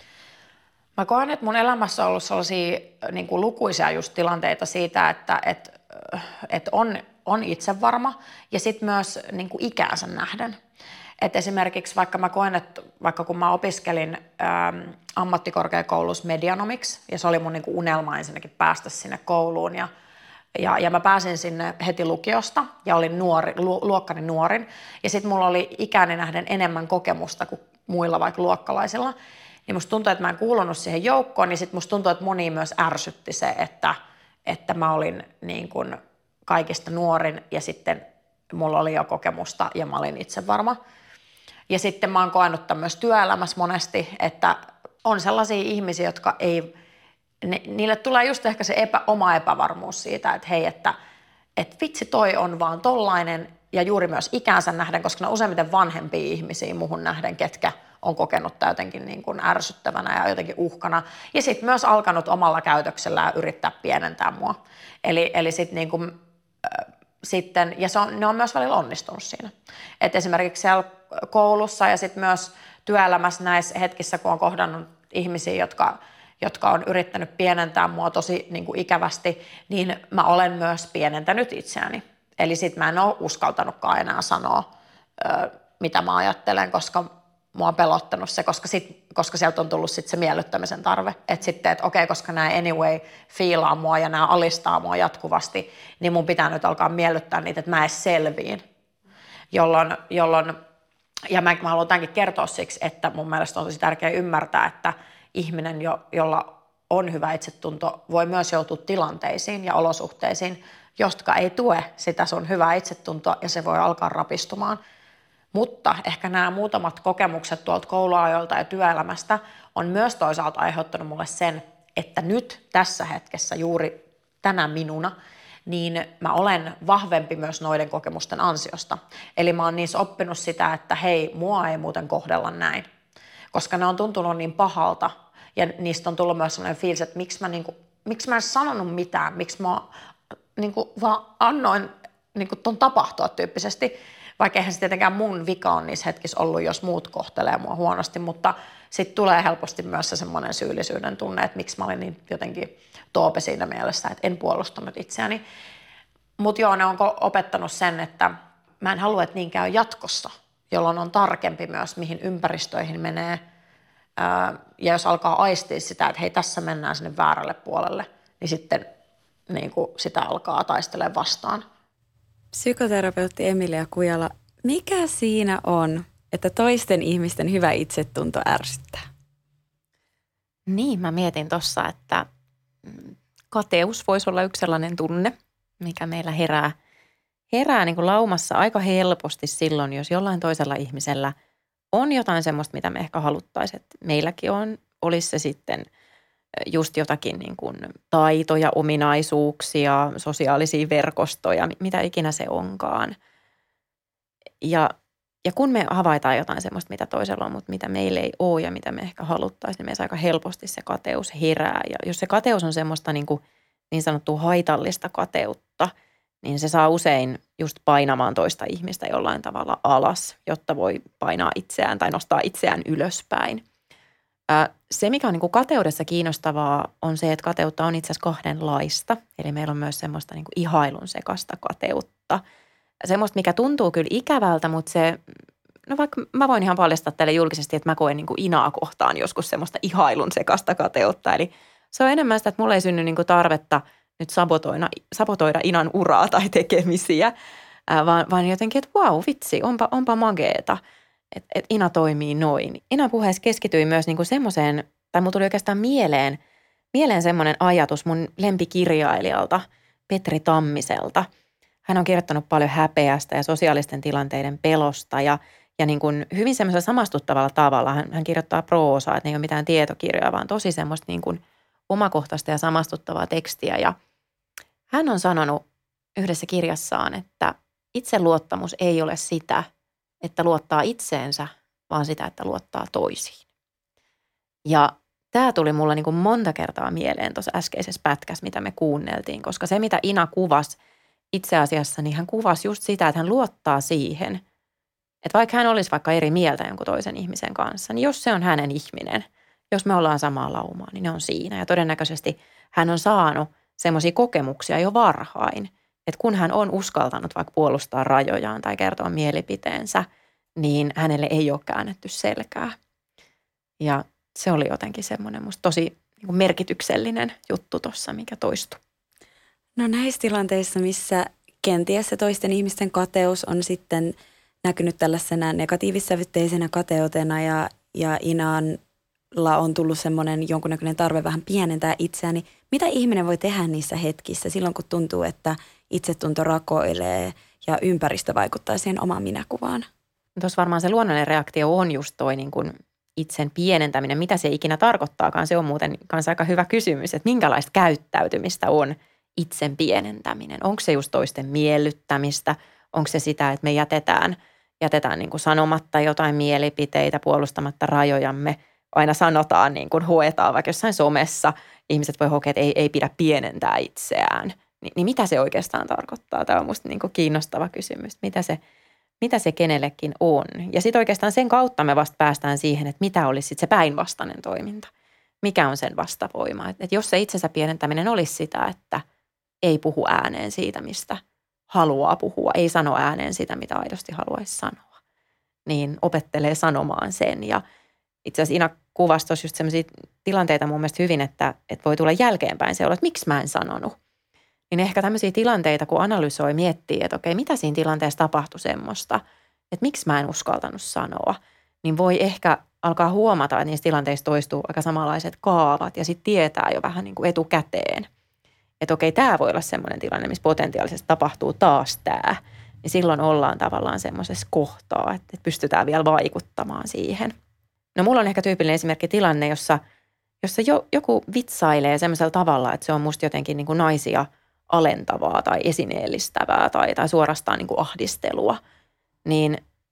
Mä koen, että mun elämässä on ollut sellaisia niin kuin lukuisia just tilanteita siitä, että et, et on, on itsevarma ja sitten myös niin kuin ikäänsä nähden. Et esimerkiksi vaikka mä koen, että vaikka kun mä opiskelin ähm, ammattikorkeakoulussa medianomics, ja se oli mun niinku unelma ensinnäkin päästä sinne kouluun, ja, ja, ja mä pääsin sinne heti lukiosta, ja olin nuori, lu, luokkani nuorin, ja sitten mulla oli ikäni nähden enemmän kokemusta kuin muilla vaikka luokkalaisilla, niin musta tuntui, että mä en kuulunut siihen joukkoon, niin sitten musta tuntui, että moni myös ärsytti se, että, että mä olin niin kuin kaikista nuorin, ja sitten mulla oli jo kokemusta, ja mä olin itsevarma. Ja sitten mä oon koenut myös työelämässä monesti, että on sellaisia ihmisiä, jotka ei, ne, niille tulee just ehkä se epä, oma epävarmuus siitä, että hei, että et vitsi toi on vaan tollainen ja juuri myös ikäänsä nähden, koska ne on useimmiten vanhempia ihmisiä muuhun nähden, ketkä on kokenut tämä jotenkin niin kuin ärsyttävänä ja jotenkin uhkana. Ja sitten myös alkanut omalla käytöksellään yrittää pienentää mua. Eli, eli sitten niin kuin, äh, sitten, ja se on, ne on myös välillä onnistunut siinä. Et esimerkiksi siellä koulussa ja sitten myös työelämässä näissä hetkissä, kun on kohdannut ihmisiä, jotka, jotka on yrittänyt pienentää mua tosi niin kuin ikävästi, niin mä olen myös pienentänyt itseäni. Eli sitten mä en ole uskaltanutkaan enää sanoa, ö, mitä mä ajattelen, koska mua on pelottanut se, koska, sit, koska sieltä on tullut sit se miellyttämisen tarve. Että sitten, että okei, koska nämä anyway fiilaa mua ja nämä alistaa mua jatkuvasti, niin mun pitää nyt alkaa miellyttää niitä, että mä edes selviin. Jolloin, jolloin ja mä, mä haluan tämänkin kertoa siksi, että mun mielestä on tosi tärkeää ymmärtää, että ihminen, jo, jolla on hyvä itsetunto, voi myös joutua tilanteisiin ja olosuhteisiin, jotka ei tue sitä sun hyvää itsetuntoa ja se voi alkaa rapistumaan. Mutta ehkä nämä muutamat kokemukset tuolta kouluajoilta ja työelämästä on myös toisaalta aiheuttanut mulle sen, että nyt tässä hetkessä juuri tänä minuna, niin mä olen vahvempi myös noiden kokemusten ansiosta. Eli mä oon niissä oppinut sitä, että hei, mua ei muuten kohdella näin. Koska ne on tuntunut niin pahalta ja niistä on tullut myös sellainen fiilis, että miksi mä, niinku, miksi mä en sanonut mitään, miksi mä niinku, vaan annoin niinku, ton tapahtua tyyppisesti. Vaikka eihän se tietenkään mun vika on niissä hetkissä ollut, jos muut kohtelee mua huonosti, mutta sitten tulee helposti myös se semmoinen syyllisyyden tunne, että miksi mä olin niin jotenkin toope siinä mielessä, että en puolustanut itseäni. Mutta joo, ne on opettanut sen, että mä en halua, että niin käy jatkossa, jolloin on tarkempi myös, mihin ympäristöihin menee. Ja jos alkaa aistia sitä, että hei, tässä mennään sinne väärälle puolelle, niin sitten niin kuin sitä alkaa taistelemaan vastaan. Psykoterapeutti Emilia Kujala, mikä siinä on, että toisten ihmisten hyvä itsetunto ärsyttää? Niin, mä mietin tuossa, että kateus voisi olla yksi sellainen tunne, mikä meillä herää, herää niin kuin laumassa aika helposti silloin, jos jollain toisella ihmisellä on jotain semmoista, mitä me ehkä haluttaisiin, että meilläkin on, olisi se sitten just jotakin niin kuin taitoja, ominaisuuksia, sosiaalisia verkostoja, mitä ikinä se onkaan. Ja, ja kun me havaitaan jotain semmoista, mitä toisella on, mutta mitä meillä ei ole ja mitä me ehkä haluttaisiin, niin meissä aika helposti se kateus herää. Ja jos se kateus on semmoista niin kuin niin sanottua haitallista kateutta, niin se saa usein just painamaan toista ihmistä jollain tavalla alas, jotta voi painaa itseään tai nostaa itseään ylöspäin. Se, mikä on niin kuin kateudessa kiinnostavaa, on se, että kateutta on itse asiassa kahdenlaista. Eli meillä on myös semmoista niin kuin ihailun sekasta kateutta. Semmoista, mikä tuntuu kyllä ikävältä, mutta se, no vaikka mä voin ihan paljastaa teille julkisesti, että mä koen niin kuin Inaa kohtaan joskus semmoista ihailun sekasta kateutta. Eli se on enemmän sitä, että mulla ei synny niin kuin tarvetta nyt sabotoida, sabotoida Inan uraa tai tekemisiä, vaan, vaan jotenkin, että vau, vitsi, onpa, onpa mageeta. Että et Ina toimii noin. Inan puheessa keskityi myös niinku semmoiseen, tai mulla tuli oikeastaan mieleen, mieleen semmoinen ajatus mun lempikirjailijalta, Petri Tammiselta. Hän on kirjoittanut paljon häpeästä ja sosiaalisten tilanteiden pelosta ja, ja niin kuin hyvin semmoisella samastuttavalla tavalla. Hän, hän kirjoittaa proosaa, että ne ei ole mitään tietokirjoja, vaan tosi semmoista niin kuin omakohtaista ja samastuttavaa tekstiä. Ja hän on sanonut yhdessä kirjassaan, että itseluottamus ei ole sitä, että luottaa itseensä, vaan sitä, että luottaa toisiin. Ja tämä tuli mulle niin kuin monta kertaa mieleen tuossa äskeisessä pätkässä, mitä me kuunneltiin, koska se, mitä Ina kuvasi itse asiassa, niin hän kuvasi just sitä, että hän luottaa siihen, että vaikka hän olisi vaikka eri mieltä jonkun toisen ihmisen kanssa, niin jos se on hänen ihminen, jos me ollaan samaa laumaa, niin ne on siinä. Ja todennäköisesti hän on saanut semmoisia kokemuksia jo varhain, että kun hän on uskaltanut vaikka puolustaa rajojaan tai kertoa mielipiteensä, niin hänelle ei ole käännetty selkää. Ja se oli jotenkin semmoinen musta tosi niin kuin merkityksellinen juttu tuossa, mikä toistui. No näissä tilanteissa, missä kenties se toisten ihmisten kateus on sitten näkynyt tällaisena negatiivissävytteisenä kateutena ja, ja Inalla on tullut semmoinen jonkunnäköinen tarve vähän pienentää itseään, niin mitä ihminen voi tehdä niissä hetkissä silloin, kun tuntuu, että itsetunto rakoilee ja ympäristö vaikuttaa siihen omaan minäkuvaan? Tuossa varmaan se luonnollinen reaktio on just toi niin kuin itsen pienentäminen. Mitä se ikinä tarkoittaakaan, se on muuten kanssa aika hyvä kysymys, että minkälaista käyttäytymistä on itsen pienentäminen. Onko se just toisten miellyttämistä? onko se sitä, että me jätetään, jätetään niin kuin sanomatta jotain mielipiteitä, puolustamatta rajojamme. Aina sanotaan, niin kuin huetaan vaikka jossain somessa. Ihmiset voi hokea, että ei, ei pidä pienentää itseään. Ni, niin mitä se oikeastaan tarkoittaa? Tämä on musta niin kuin kiinnostava kysymys. Mitä se, mitä se kenellekin on? Ja sitten oikeastaan sen kautta me vasta päästään siihen, että mitä olisi sit se päinvastainen toiminta. Mikä on sen vastavoima? Että et jos se itsensä pienentäminen olisi sitä, että ei puhu ääneen siitä, mistä haluaa puhua, ei sano ääneen sitä, mitä aidosti haluaisi sanoa, niin opettelee sanomaan sen. Ja itse asiassa Ina kuvasi tuossa just sellaisia tilanteita mun mielestä hyvin, että, että voi tulla jälkeenpäin se olo, että miksi mä en sanonut. Niin ehkä tämmöisiä tilanteita, kun analysoi, miettii, että okei, mitä siinä tilanteessa tapahtui semmoista, että miksi mä en uskaltanut sanoa, niin voi ehkä alkaa huomata, että niissä tilanteissa toistuu aika samanlaiset kaavat ja sitten tietää jo vähän niin kuin etukäteen, että okei, tämä voi olla semmoinen tilanne, missä potentiaalisesti tapahtuu taas tämä. Niin silloin ollaan tavallaan semmoisessa kohtaa, että pystytään vielä vaikuttamaan siihen. No mulla on ehkä tyypillinen esimerkki tilanne, jossa, jossa jo, joku vitsailee semmoisella tavalla, että se on musta jotenkin niin kuin naisia alentavaa tai esineellistävää tai, tai suorastaan niin kuin ahdistelua. Niin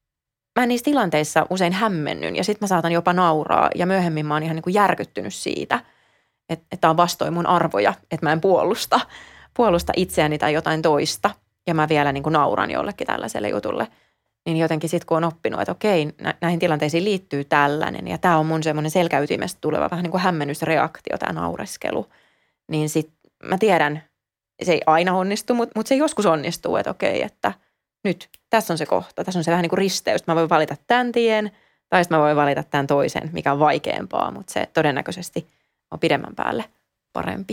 mä niissä tilanteissa usein hämmennyn ja sitten mä saatan jopa nauraa ja myöhemmin mä oon ihan niin kuin järkyttynyt siitä, että, että on vastoin mun arvoja, että mä en puolusta, puolusta itseäni tai jotain toista ja mä vielä niin kuin nauran jollekin tällaiselle jutulle. Niin jotenkin sitten kun on oppinut, että okei, näihin tilanteisiin liittyy tällainen ja tämä on mun semmoinen selkäytimestä tuleva vähän niin kuin hämmennysreaktio, tämä naureskelu, niin sitten mä tiedän, se ei aina onnistu, mutta, mutta se joskus onnistuu, että okei, että nyt tässä on se kohta, tässä on se vähän niin kuin risteys, mä voin valita tämän tien tai sitten mä voin valita tämän toisen, mikä on vaikeampaa, mutta se todennäköisesti on pidemmän päälle parempi.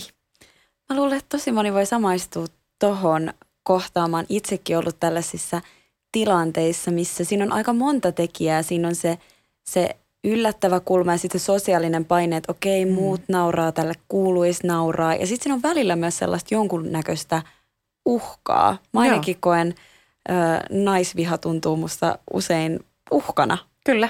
Mä luulen, että tosi moni voi samaistua tohon kohtaan. Mä oon itsekin ollut tällaisissa tilanteissa, missä siinä on aika monta tekijää. Siinä on se, se yllättävä kulma ja sitten sosiaalinen paine, että okei, muut mm. nauraa, tälle kuuluisi nauraa. Ja sitten siinä on välillä myös sellaista jonkunnäköistä uhkaa. Mä ainakin koen, ö, naisviha tuntuu musta usein uhkana. Kyllä.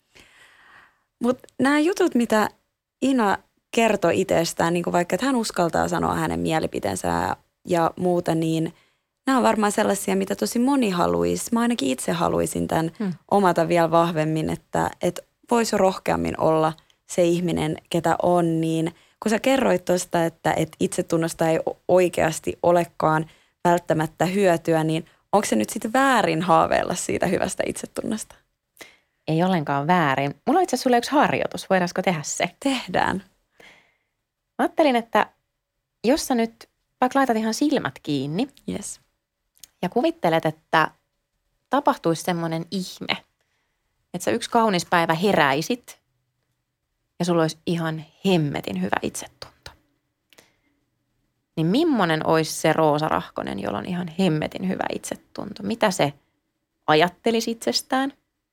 Mutta nämä jutut, mitä Ina kertoi itsestään, niin kuin vaikka, että hän uskaltaa sanoa hänen mielipiteensä ja, ja muuta, niin nämä on varmaan sellaisia, mitä tosi moni haluaisi. Mä ainakin itse haluaisin tämän hmm. omata vielä vahvemmin, että, että voisi rohkeammin olla se ihminen, ketä on. Niin kun sä kerroit tuosta, että, että itsetunnosta ei oikeasti olekaan välttämättä hyötyä, niin onko se nyt sitten väärin haaveilla siitä hyvästä itsetunnosta? Ei ollenkaan väärin. Mulla on itse asiassa sulle yksi harjoitus. Voidaanko tehdä se? Tehdään. Mä ajattelin, että jos sä nyt vaikka laitat ihan silmät kiinni yes. ja kuvittelet, että tapahtuisi semmoinen ihme, että sä yksi kaunis päivä heräisit ja sulla olisi ihan hemmetin hyvä itsetunto. Niin millainen olisi se Roosa Rahkonen, jolla on ihan hemmetin hyvä itsetunto? Mitä se ajattelisi itsestään?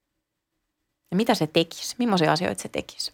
Ja mitä se tekisi? Millaisia asioita se tekisi?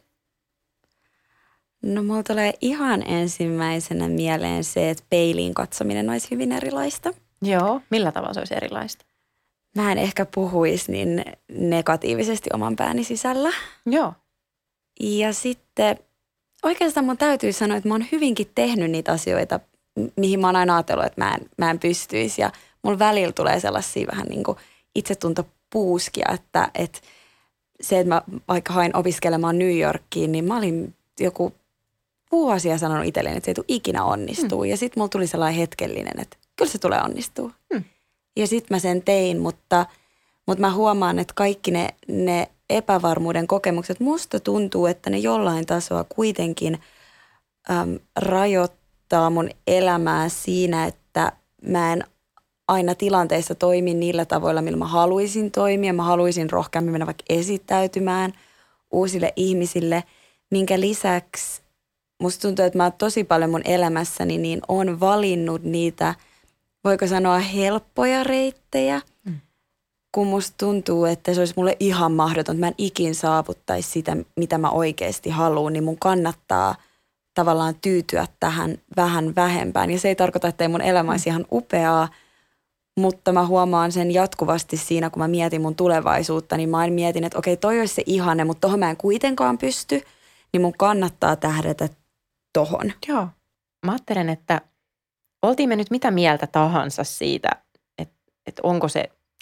No mulla tulee ihan ensimmäisenä mieleen se, että peiliin katsominen olisi hyvin erilaista. Joo, millä tavalla se olisi erilaista? Mä en ehkä puhuisi niin negatiivisesti oman pääni sisällä. Joo. Ja sitten oikeastaan mun täytyy sanoa, että mä oon hyvinkin tehnyt niitä asioita, mihin mä oon aina ajatellut, että mä en, mä en pystyisi. Ja mulla välillä tulee sellaisia vähän niin kuin itsetuntopuuskia, että, että se, että mä vaikka hain opiskelemaan New Yorkiin, niin mä olin joku vuosia sanonut itselleen, että se ei tule ikinä onnistuu. Hmm. Ja sitten mulla tuli sellainen hetkellinen, että kyllä se tulee onnistua. Hmm. Ja sitten mä sen tein, mutta, mutta mä huomaan, että kaikki ne, ne epävarmuuden kokemukset, musta tuntuu, että ne jollain tasoa kuitenkin äm, rajoittaa mun elämää siinä, että mä en aina tilanteissa toimi niillä tavoilla, millä mä haluaisin toimia. Mä haluaisin rohkeammin mennä vaikka esittäytymään uusille ihmisille, minkä lisäksi musta tuntuu, että mä oon tosi paljon mun elämässäni niin on valinnut niitä, voiko sanoa helppoja reittejä, mm. kun musta tuntuu, että se olisi mulle ihan mahdoton, mä en ikin saavuttaisi sitä, mitä mä oikeasti haluan, niin mun kannattaa tavallaan tyytyä tähän vähän vähempään. Ja se ei tarkoita, että ei mun elämä olisi mm. ihan upeaa, mutta mä huomaan sen jatkuvasti siinä, kun mä mietin mun tulevaisuutta, niin mä aina mietin, että okei, toi olisi se ihane, mutta tohon mä en kuitenkaan pysty, niin mun kannattaa tähdätä tohon. Joo. Mä ajattelen, että oltiin me nyt mitä mieltä tahansa siitä, että, että onko se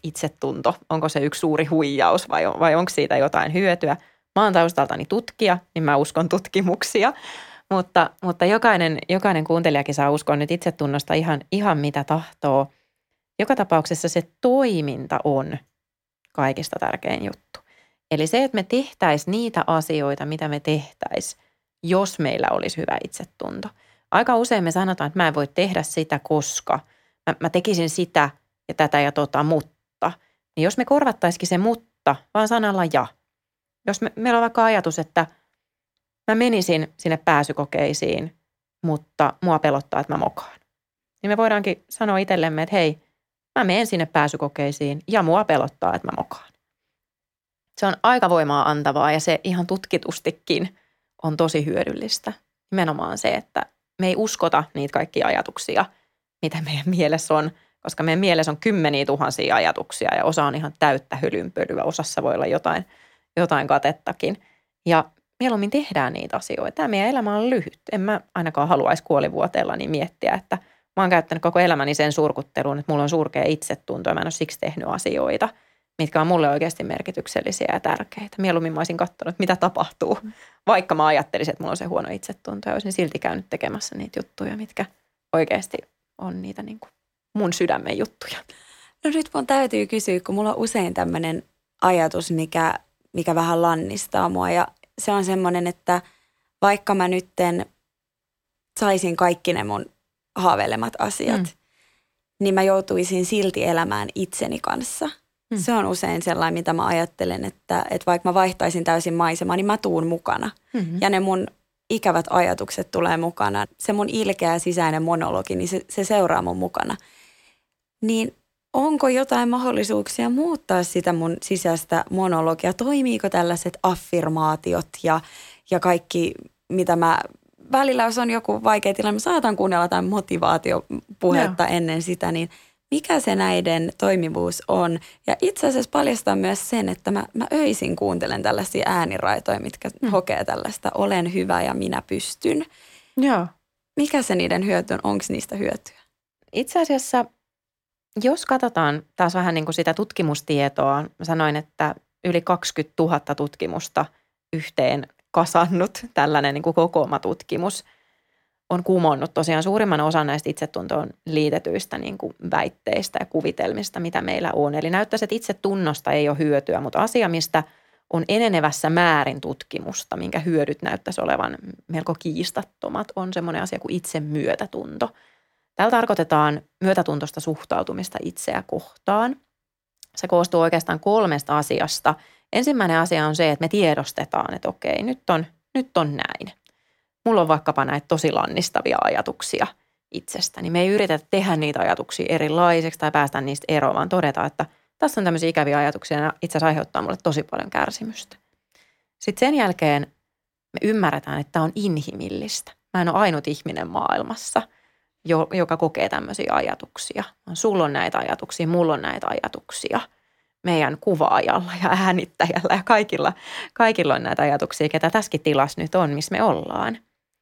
itsetunto, onko se yksi suuri huijaus vai, vai onko siitä jotain hyötyä. Mä oon taustaltani tutkija, niin mä uskon tutkimuksia, mutta, mutta jokainen, jokainen kuuntelijakin saa uskoa nyt itsetunnosta ihan, ihan mitä tahtoo. Joka tapauksessa se toiminta on kaikista tärkein juttu. Eli se, että me tehtäisiin niitä asioita, mitä me tehtäisiin, jos meillä olisi hyvä itsetunto. Aika usein me sanotaan, että mä en voi tehdä sitä, koska mä, mä tekisin sitä ja tätä ja tota, mutta. Niin jos me korvattaisikin se mutta, vaan sanalla ja. Jos me, meillä on vaikka ajatus, että mä menisin sinne pääsykokeisiin, mutta mua pelottaa, että mä mokaan. Niin me voidaankin sanoa itsellemme, että hei, mä menen sinne pääsykokeisiin ja mua pelottaa, että mä mokaan. Se on aika voimaa antavaa ja se ihan tutkitustikin on tosi hyödyllistä. Nimenomaan se, että me ei uskota niitä kaikkia ajatuksia, mitä meidän mielessä on, koska meidän mielessä on kymmeniä tuhansia ajatuksia ja osa on ihan täyttä hölynpölyä, osassa voi olla jotain, jotain katettakin. Ja mieluummin tehdään niitä asioita. Tämä meidän elämä on lyhyt. En mä ainakaan haluaisi kuolivuoteellani miettiä, että mä oon käyttänyt koko elämäni sen surkutteluun, että mulla on surkea itsetunto ja mä en ole siksi tehnyt asioita, mitkä on mulle oikeasti merkityksellisiä ja tärkeitä. Mieluummin mä olisin katsonut, mitä tapahtuu, vaikka mä ajattelisin, että mulla on se huono itsetunto ja olisin silti käynyt tekemässä niitä juttuja, mitkä oikeasti on niitä niin kuin mun sydämen juttuja. No nyt mun täytyy kysyä, kun mulla on usein tämmöinen ajatus, mikä, mikä vähän lannistaa mua ja se on semmoinen, että vaikka mä nytten saisin kaikki ne mun haaveilemat asiat, mm. niin mä joutuisin silti elämään itseni kanssa. Mm. Se on usein sellainen, mitä mä ajattelen, että, että vaikka mä vaihtaisin täysin maisemaa, niin mä tuun mukana. Mm-hmm. Ja ne mun ikävät ajatukset tulee mukana. Se mun ilkeä sisäinen monologi, niin se, se seuraa mun mukana. Niin onko jotain mahdollisuuksia muuttaa sitä mun sisäistä monologia? Toimiiko tällaiset affirmaatiot ja, ja kaikki, mitä mä välillä, jos on joku vaikea tilanne, mä saatan kuunnella jotain motivaatiopuhetta no. ennen sitä, niin mikä se näiden toimivuus on? Ja itse asiassa paljastaa myös sen, että mä, mä öisin kuuntelen tällaisia ääniraitoja, mitkä mm. hokee tällaista, olen hyvä ja minä pystyn. Joo. Mikä se niiden hyöty on? Onko niistä hyötyä? Itse asiassa, jos katsotaan taas vähän niin kuin sitä tutkimustietoa, mä sanoin, että yli kaksikymmentätuhatta tutkimusta yhteen kasannut tällainen niin kuin kokoomatutkimus on kumonnut tosiaan suurimman osan näistä itsetuntoon liitetyistä niin kuin väitteistä ja kuvitelmista, mitä meillä on. Eli näyttäisi, että itsetunnosta ei ole hyötyä, mutta asia, mistä on enenevässä määrin tutkimusta, minkä hyödyt näyttäisi olevan melko kiistattomat, on semmoinen asia kuin itsemyötätunto. Tällä tarkoitetaan myötätuntoista suhtautumista itseä kohtaan. Se koostuu oikeastaan kolmesta asiasta. Ensimmäinen asia on se, että me tiedostetaan, että okei, nyt on, nyt on näin. Mulla on vaikkapa näitä tosi lannistavia ajatuksia itsestäni. Me ei yritetä tehdä niitä ajatuksia erilaisiksi tai päästä niistä eroon, vaan todeta, että tässä on tämmöisiä ikäviä ajatuksia ja itse asiassa aiheuttaa mulle tosi paljon kärsimystä. Sitten sen jälkeen me ymmärretään, että tämä on inhimillistä. Mä en ole ainut ihminen maailmassa, joka kokee tämmöisiä ajatuksia. Sulla on näitä ajatuksia, mulla on näitä ajatuksia. Meidän kuvaajalla ja äänittäjällä ja kaikilla, kaikilla on näitä ajatuksia, ketä tässäkin tilassa nyt on, missä me ollaan.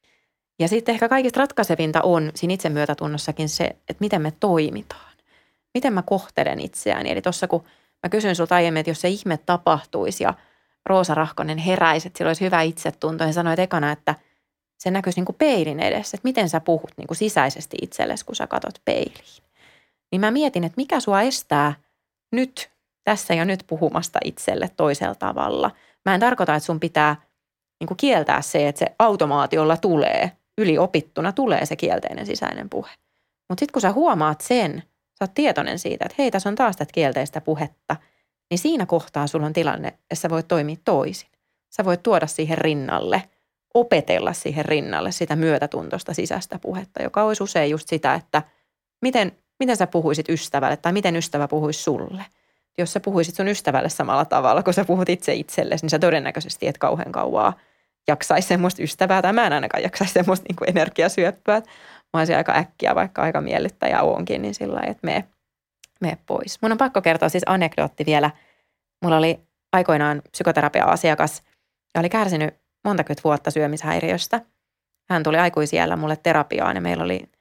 Ja sitten ehkä kaikista ratkaisevinta on siinä itsemyötätunnossakin se, että miten me toimitaan. Miten mä kohtelen itseäni. Eli tuossa kun mä kysyin sulta aiemmin, että jos se ihme tapahtuisi ja Roosa Rahkonen heräisi, että sillä olisi hyvä itsetunto, niin sanoit ekana, että se näkyisi niin kuin peilin edessä, että miten sä puhut niin kuin sisäisesti itsellesi, kun sä katot peiliin. Niin mä mietin, että mikä sua estää nyt tässä ja nyt puhumasta itselle toisella tavalla. Mä en tarkoita, että sun pitää niin kuin kieltää se, että se automaatiolla tulee, yliopittuna tulee se kielteinen sisäinen puhe. Mutta sitten kun sä huomaat sen, sä oot tietoinen siitä, että hei, tässä on taas tätä kielteistä puhetta, niin siinä kohtaa sulla on tilanne, että sä voit toimia toisin. Sä voit tuoda siihen rinnalle, opetella siihen rinnalle sitä myötätuntoista sisäistä puhetta, joka olisi usein just sitä, että miten, miten sä puhuisit ystävälle tai miten ystävä puhuisi sulle. Jos sä puhuisit sun ystävälle samalla tavalla, kun sä puhut itse itsellesi, niin sä todennäköisesti et kauhean kauaa jaksaisi semmoista ystävää, tai mä en ainakaan jaksaisi semmoista niin kuin energiasyöppöä. Mä olisin aika äkkiä, vaikka aika miellyttäjä oonkin, niin sillä lailla, että mene, mene pois. Mun on pakko kertoa siis anekdootti vielä. Mulla oli aikoinaan psykoterapia-asiakas, ja oli kärsinyt montakymmentä vuotta syömishäiriöstä. Hän tuli aikuisiällä mulle terapiaan, ja meillä oli,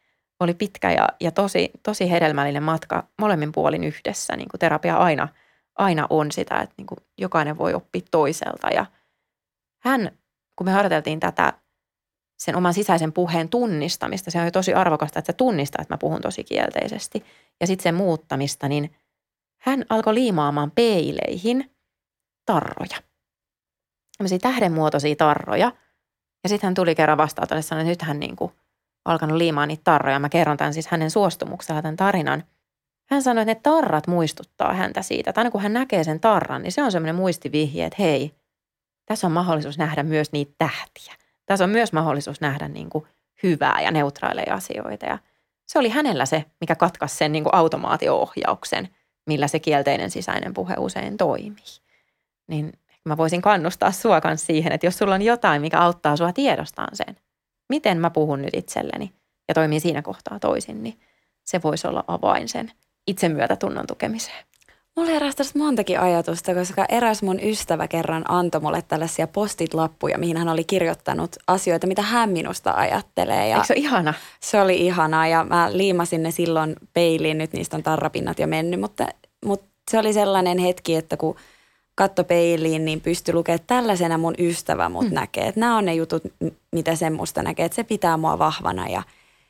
oli pitkä ja, ja tosi, tosi hedelmällinen matka molemmin puolin yhdessä. Niin kuin terapia aina, aina on sitä, että niin kuin jokainen voi oppia toiselta. Ja hän, kun me harjoiteltiin tätä sen oman sisäisen puheen tunnistamista, se on jo tosi arvokasta, että sä tunnistaa, että mä puhun tosi kielteisesti. Ja sitten sen muuttamista, niin hän alkoi liimaamaan peileihin tarroja. Tämmöisiä tähdenmuotoisia tarroja. Ja sitten hän tuli kerran vastaanotolle ja sanoi, että nyt hän niin kuin alkanut liimaa niitä tarroja. Mä kerron tämän siis hänen suostumuksella tämän tarinan. Hän sanoi, että ne tarrat muistuttaa häntä siitä. Että aina kun hän näkee sen tarran, niin se on semmoinen muistivihje, että hei, tässä on mahdollisuus nähdä myös niitä tähtiä. Tässä on myös mahdollisuus nähdä niin kuin hyvää ja neutraaleja asioita. Ja se oli hänellä se, mikä katkaisi sen niin kuin automaatio-ohjauksen, millä se kielteinen sisäinen puhe usein toimii. Niin mä voisin kannustaa sua kanssa siihen, että jos sulla on jotain, mikä auttaa sua tiedostaan sen, miten mä puhun nyt itselleni ja toimii siinä kohtaa toisin, niin se voisi olla avain sen itsemyötätunnon tukemiseen. Mulla heräsi tästä montakin ajatusta, koska eräs mun ystävä kerran antoi mulle tällaisia postit-lappuja, mihin hän oli kirjoittanut asioita, mitä hän minusta ajattelee. Ja eikö se ole ihana? Se oli ihanaa ja mä liimasin ne silloin peiliin, nyt niistä on tarrapinnat jo mennyt, mutta, mutta se oli sellainen hetki, että kun katto peiliin, niin pystyi lukemaan, että tällaisena mun ystävä mut mm. näkee. Että nämä on ne jutut, mitä sen musta näkee, että se pitää mua vahvana. Ja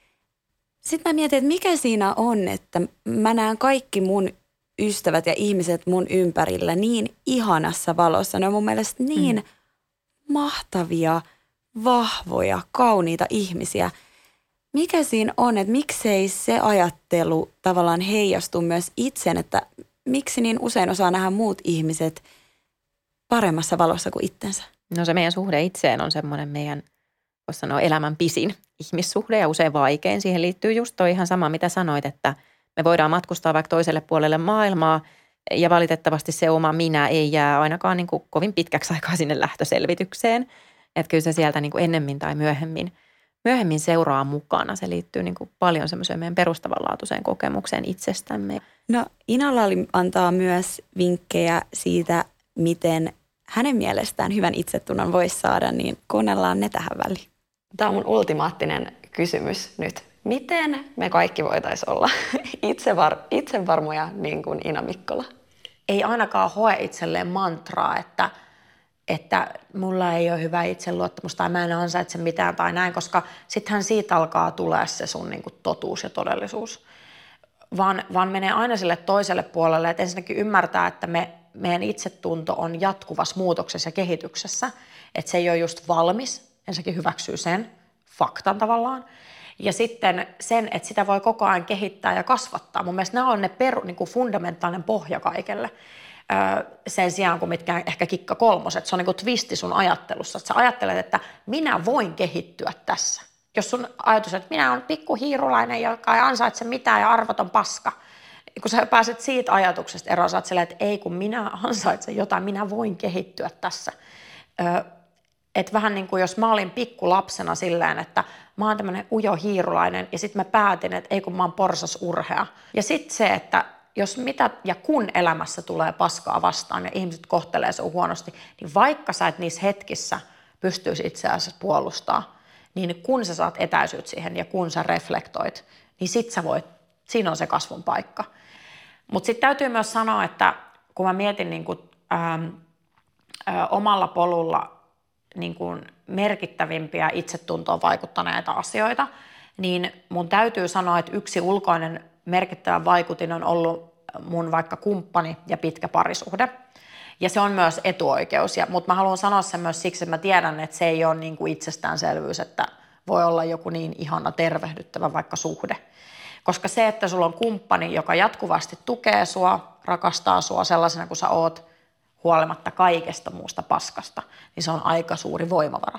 sitten mä mietin, että mikä siinä on, että mä näen kaikki mun ystävät ja ihmiset mun ympärillä niin ihanassa valossa. Ne on mun mielestä niin mm. mahtavia, vahvoja, kauniita ihmisiä. Mikä siinä on, että miksei se ajattelu tavallaan heijastu myös itsen, että miksi niin usein osaa nähdä muut ihmiset paremmassa valossa kuin itsensä? No se meidän suhde itseen on semmoinen meidän, voisi sanoa, elämän pisin ihmissuhde ja usein vaikein. Siihen liittyy just toi ihan sama, mitä sanoit, että me voidaan matkustaa vaikka toiselle puolelle maailmaa ja valitettavasti se oma minä ei jää ainakaan niin kuin kovin pitkäksi aikaa sinne lähtöselvitykseen. Että kyllä se sieltä niin kuin ennemmin tai myöhemmin, myöhemmin seuraa mukana. Se liittyy niin kuin paljon semmoiseen meidän perustavanlaatuiseen kokemukseen itsestämme. No Ina-Laali antaa myös vinkkejä siitä, miten hänen mielestään hyvän itsetunnon voisi saada, niin kuunnellaan ne tähän väliin. Tämä on mun ultimaattinen kysymys nyt. Miten me kaikki voitaisiin olla itsevar- itsevarmoja niin kuin Ina Mikkola? Ei ainakaan hoe itselleen mantraa, että, että mulla ei ole hyvä itseluottamus tai mä en ansaitse mitään tai näin, koska sittenhän siitä alkaa tulee se sun niin kuin totuus ja todellisuus. Vaan, vaan menee aina sille toiselle puolelle, että ensinnäkin ymmärtää, että me, meidän itsetunto on jatkuvassa muutoksessa ja kehityksessä, että se ei ole just valmis, ensinnäkin hyväksyy sen faktan tavallaan. Ja sitten sen, että sitä voi koko ajan kehittää ja kasvattaa. Mun mielestä nämä on ne peru, niin kuin fundamentaalinen pohja kaikelle. Öö, sen sijaan kuin mitkä ehkä kikka kolmoset. Se on niin kuin twisti sun ajattelussa. Että sä ajattelet, että minä voin kehittyä tässä. Jos sun ajatus on, että minä olen pikkuhiirulainen, joka ei ansaitse mitään ja arvoton paska. Kun sä pääset siitä ajatuksesta eroon, sä oot silleen, että ei kun minä ansaitsen jotain, minä voin kehittyä tässä. Öö, Että vähän niin kuin jos mä olin pikkulapsena silleen, että mä oon tämmöinen ujo hiirulainen ja sitten mä päätin, että ei kun mä oon porsasurhea. Ja sitten se, että jos mitä ja kun elämässä tulee paskaa vastaan ja ihmiset kohtelee sua huonosti, niin vaikka sä et niissä hetkissä pystyisi itse asiassa puolustaa, niin kun sä saat etäisyyt siihen ja kun sä reflektoit, niin sit sä voit, siinä on se kasvun paikka. Mutta sitten täytyy myös sanoa, että kun mä mietin niin kuin, ähm, äh, omalla polulla niin kuin merkittävimpiä itsetuntoon vaikuttaneita asioita, niin mun täytyy sanoa, että yksi ulkoinen merkittävä vaikutin on ollut mun vaikka kumppani ja pitkä parisuhde. Ja se on myös etuoikeus, ja, mutta mä haluan sanoa sen myös siksi, että mä tiedän, että se ei ole niin kuin itsestäänselvyys, että voi olla joku niin ihana tervehdyttävä vaikka suhde. Koska se, että sulla on kumppani, joka jatkuvasti tukee sua, rakastaa sua sellaisena kuin sä oot, huolimatta kaikesta muusta paskasta, niin se on aika suuri voimavara.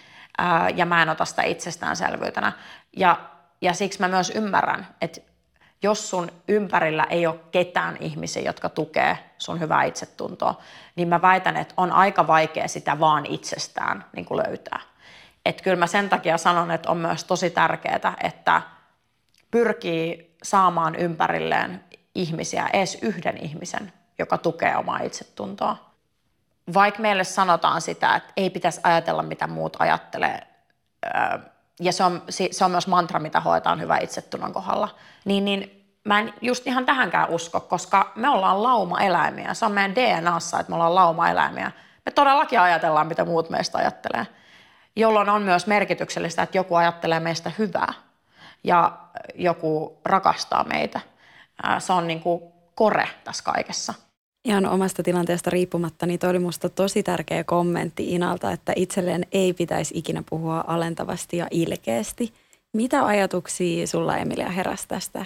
Ää, ja mä en ota sitä itsestäänselvyytenä. Ja, ja siksi mä myös ymmärrän, että jos sun ympärillä ei ole ketään ihmisiä, jotka tukee sun hyvää itsetuntoa, niin mä väitän, että on aika vaikea sitä vaan itsestään niin kuin löytää. Että kyllä mä sen takia sanon, että on myös tosi tärkeää, että pyrkii saamaan ympärilleen ihmisiä, edes yhden ihmisen, joka tukee omaa itsetuntoa. Vaikka meille sanotaan sitä, että ei pitäisi ajatella, mitä muut ajattelee, ja se on, se on myös mantra, mitä hoetaan hyvä itsetunnon kohdalla, niin, niin mä en just ihan tähänkään usko, koska me ollaan laumaeläimiä. Se on meidän D N A:ssa, että me ollaan laumaeläimiä. Me todellakin ajatellaan, mitä muut meistä ajattelee, jolloin on myös merkityksellistä, että joku ajattelee meistä hyvää ja joku rakastaa meitä. Se on niin kuin kore tässä kaikessa. Ihan omasta tilanteesta riippumatta, niin toi oli musta tosi tärkeä kommentti Inalta, että itselleen ei pitäisi ikinä puhua alentavasti ja ilkeästi. Mitä ajatuksia sulla, Emilia, heräsi tästä?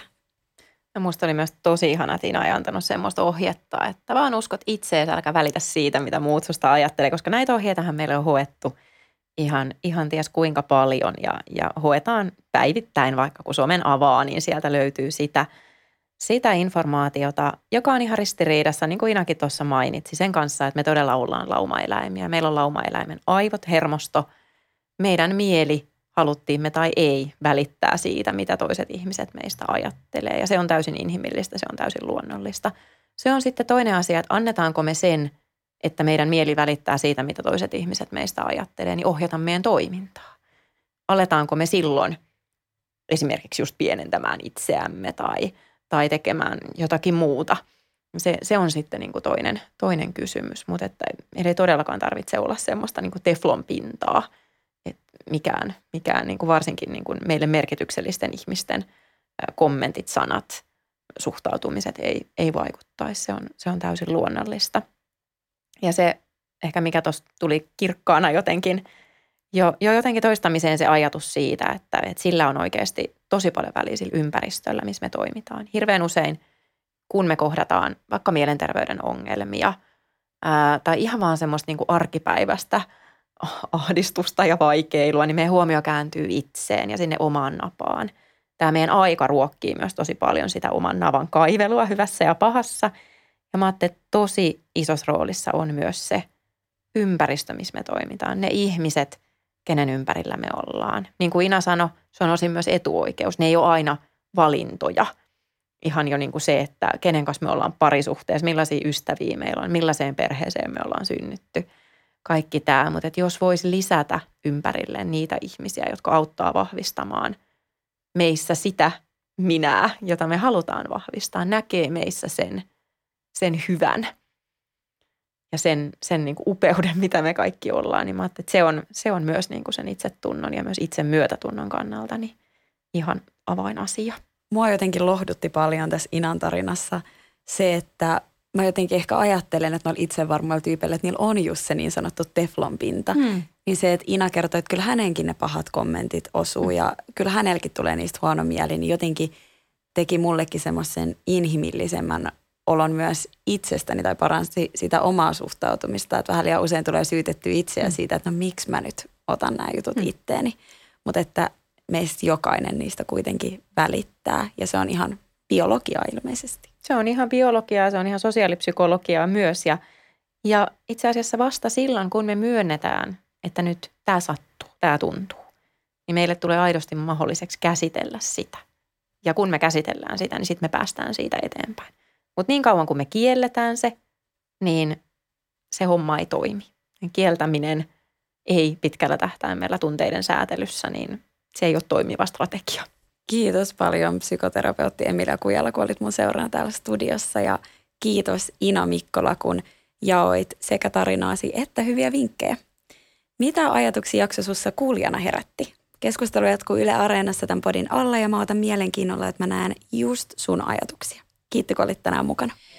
No musta oli myös tosi ihana, että Ina ei antanut semmoista ohjetta, että vaan uskot itseesi, älkää välitä siitä, mitä muut susta ajattelee, koska näitä ohjeitahan meille on hoettu ihan, ihan ties kuinka paljon ja, ja hoetaan päivittäin, vaikka kun somen avaa, niin sieltä löytyy sitä, sitä informaatiota, joka on ihan ristiriidassa, niin kuin Inakin tuossa mainitsi, sen kanssa, että me todella ollaan laumaeläimiä. Meillä on laumaeläimen aivot, hermosto, meidän mieli, haluttiin me tai ei, välittää siitä, mitä toiset ihmiset meistä ajattelee. Ja se on täysin inhimillistä, se on täysin luonnollista. Se on sitten toinen asia, että annetaanko me sen, että meidän mieli välittää siitä, mitä toiset ihmiset meistä ajattelee, niin ohjata meidän toimintaa. Aletaanko me silloin esimerkiksi just pienentämään itseämme tai, tai tekemään jotakin muuta. Se, se on sitten niin kuin toinen, toinen kysymys, mutta että ei todellakaan tarvitse olla semmoista niin kuin teflon pintaa, että mikään, mikään niin kuin varsinkin niin kuin meille merkityksellisten ihmisten kommentit, sanat, suhtautumiset ei, ei vaikuttaisi. Se on, se on täysin luonnollista. Ja se ehkä mikä tuossa tuli kirkkaana jotenkin, jo, jo jotenkin toistamiseen se ajatus siitä, että, että sillä on oikeasti tosi paljon väliä sillä ympäristöllä, missä me toimitaan. Hirveän usein, kun me kohdataan vaikka mielenterveyden ongelmia ää, tai ihan vaan semmoista niin kuin arkipäivästä ahdistusta ja vaikeilua, niin meidän huomio kääntyy itseen ja sinne omaan napaan. Tämä meidän aika ruokkii myös tosi paljon sitä oman navan kaivelua hyvässä ja pahassa. Ja mä ajattelin, että tosi isossa roolissa on myös se ympäristö, missä me toimitaan. Ne ihmiset, kenen ympärillä me ollaan. Niin kuin Ina sanoi, se on osin myös etuoikeus. Ne ei ole aina valintoja. Ihan jo niin kuin se, että kenen kanssa me ollaan parisuhteessa, millaisia ystäviä meillä on, millaiseen perheeseen me ollaan synnytty. Kaikki tämä, mutta että jos voisi lisätä ympärille niitä ihmisiä, jotka auttaa vahvistamaan meissä sitä minää, jota me halutaan vahvistaa, näkee meissä sen, sen hyvän ja sen, sen niin kuin upeuden, mitä me kaikki ollaan, niin mä ajattelin, että se on, se on myös niin kuin sen itsetunnon ja myös itse myötätunnon kannalta niin ihan avainasia. Mua jotenkin lohdutti paljon tässä Inan tarinassa se, että mä jotenkin ehkä ajattelen, että noilla itsevarmoilla tyypeillä, että niillä on just se niin sanottu teflonpinta. Hmm. Niin se, että Ina kertoi, että kyllä hänenkin ne pahat kommentit osuu ja kyllä hänelläkin tulee niistä huono mieli, niin jotenkin teki mullekin semmoisen inhimillisemmän olon myös itsestäni tai paransi sitä omaa suhtautumista. Että vähän liian usein tulee syytetty itseä siitä, että no miksi mä nyt otan nämä jutut hmm. itteeni. Mutta että meistä jokainen niistä kuitenkin välittää ja se on ihan biologia ilmeisesti. Se on ihan biologiaa, se on ihan sosiaalipsykologiaa myös ja, ja itse asiassa vasta silloin, kun me myönnetään, että nyt tämä sattuu, tämä tuntuu, niin meille tulee aidosti mahdolliseksi käsitellä sitä. Ja kun me käsitellään sitä, niin sitten me päästään siitä eteenpäin. Mutta niin kauan kun me kielletään se, niin se homma ei toimi. Kieltäminen ei pitkällä tähtäimellä tunteiden säätelyssä, niin se ei ole toimiva strategia. Kiitos paljon psykoterapeutti Emilia Kujala, kun olit mun seurana täällä studiossa ja kiitos Ina Mikkola, kun jaoit sekä tarinaasi että hyviä vinkkejä. Mitä ajatuksia jakso sussa kuulijana herätti? Keskustelu jatkuu Yle Areenassa tämän podin alla ja mä otan mielenkiinnolla, että mä näen just sun ajatuksia. Kiitti, kun olit tänään mukana.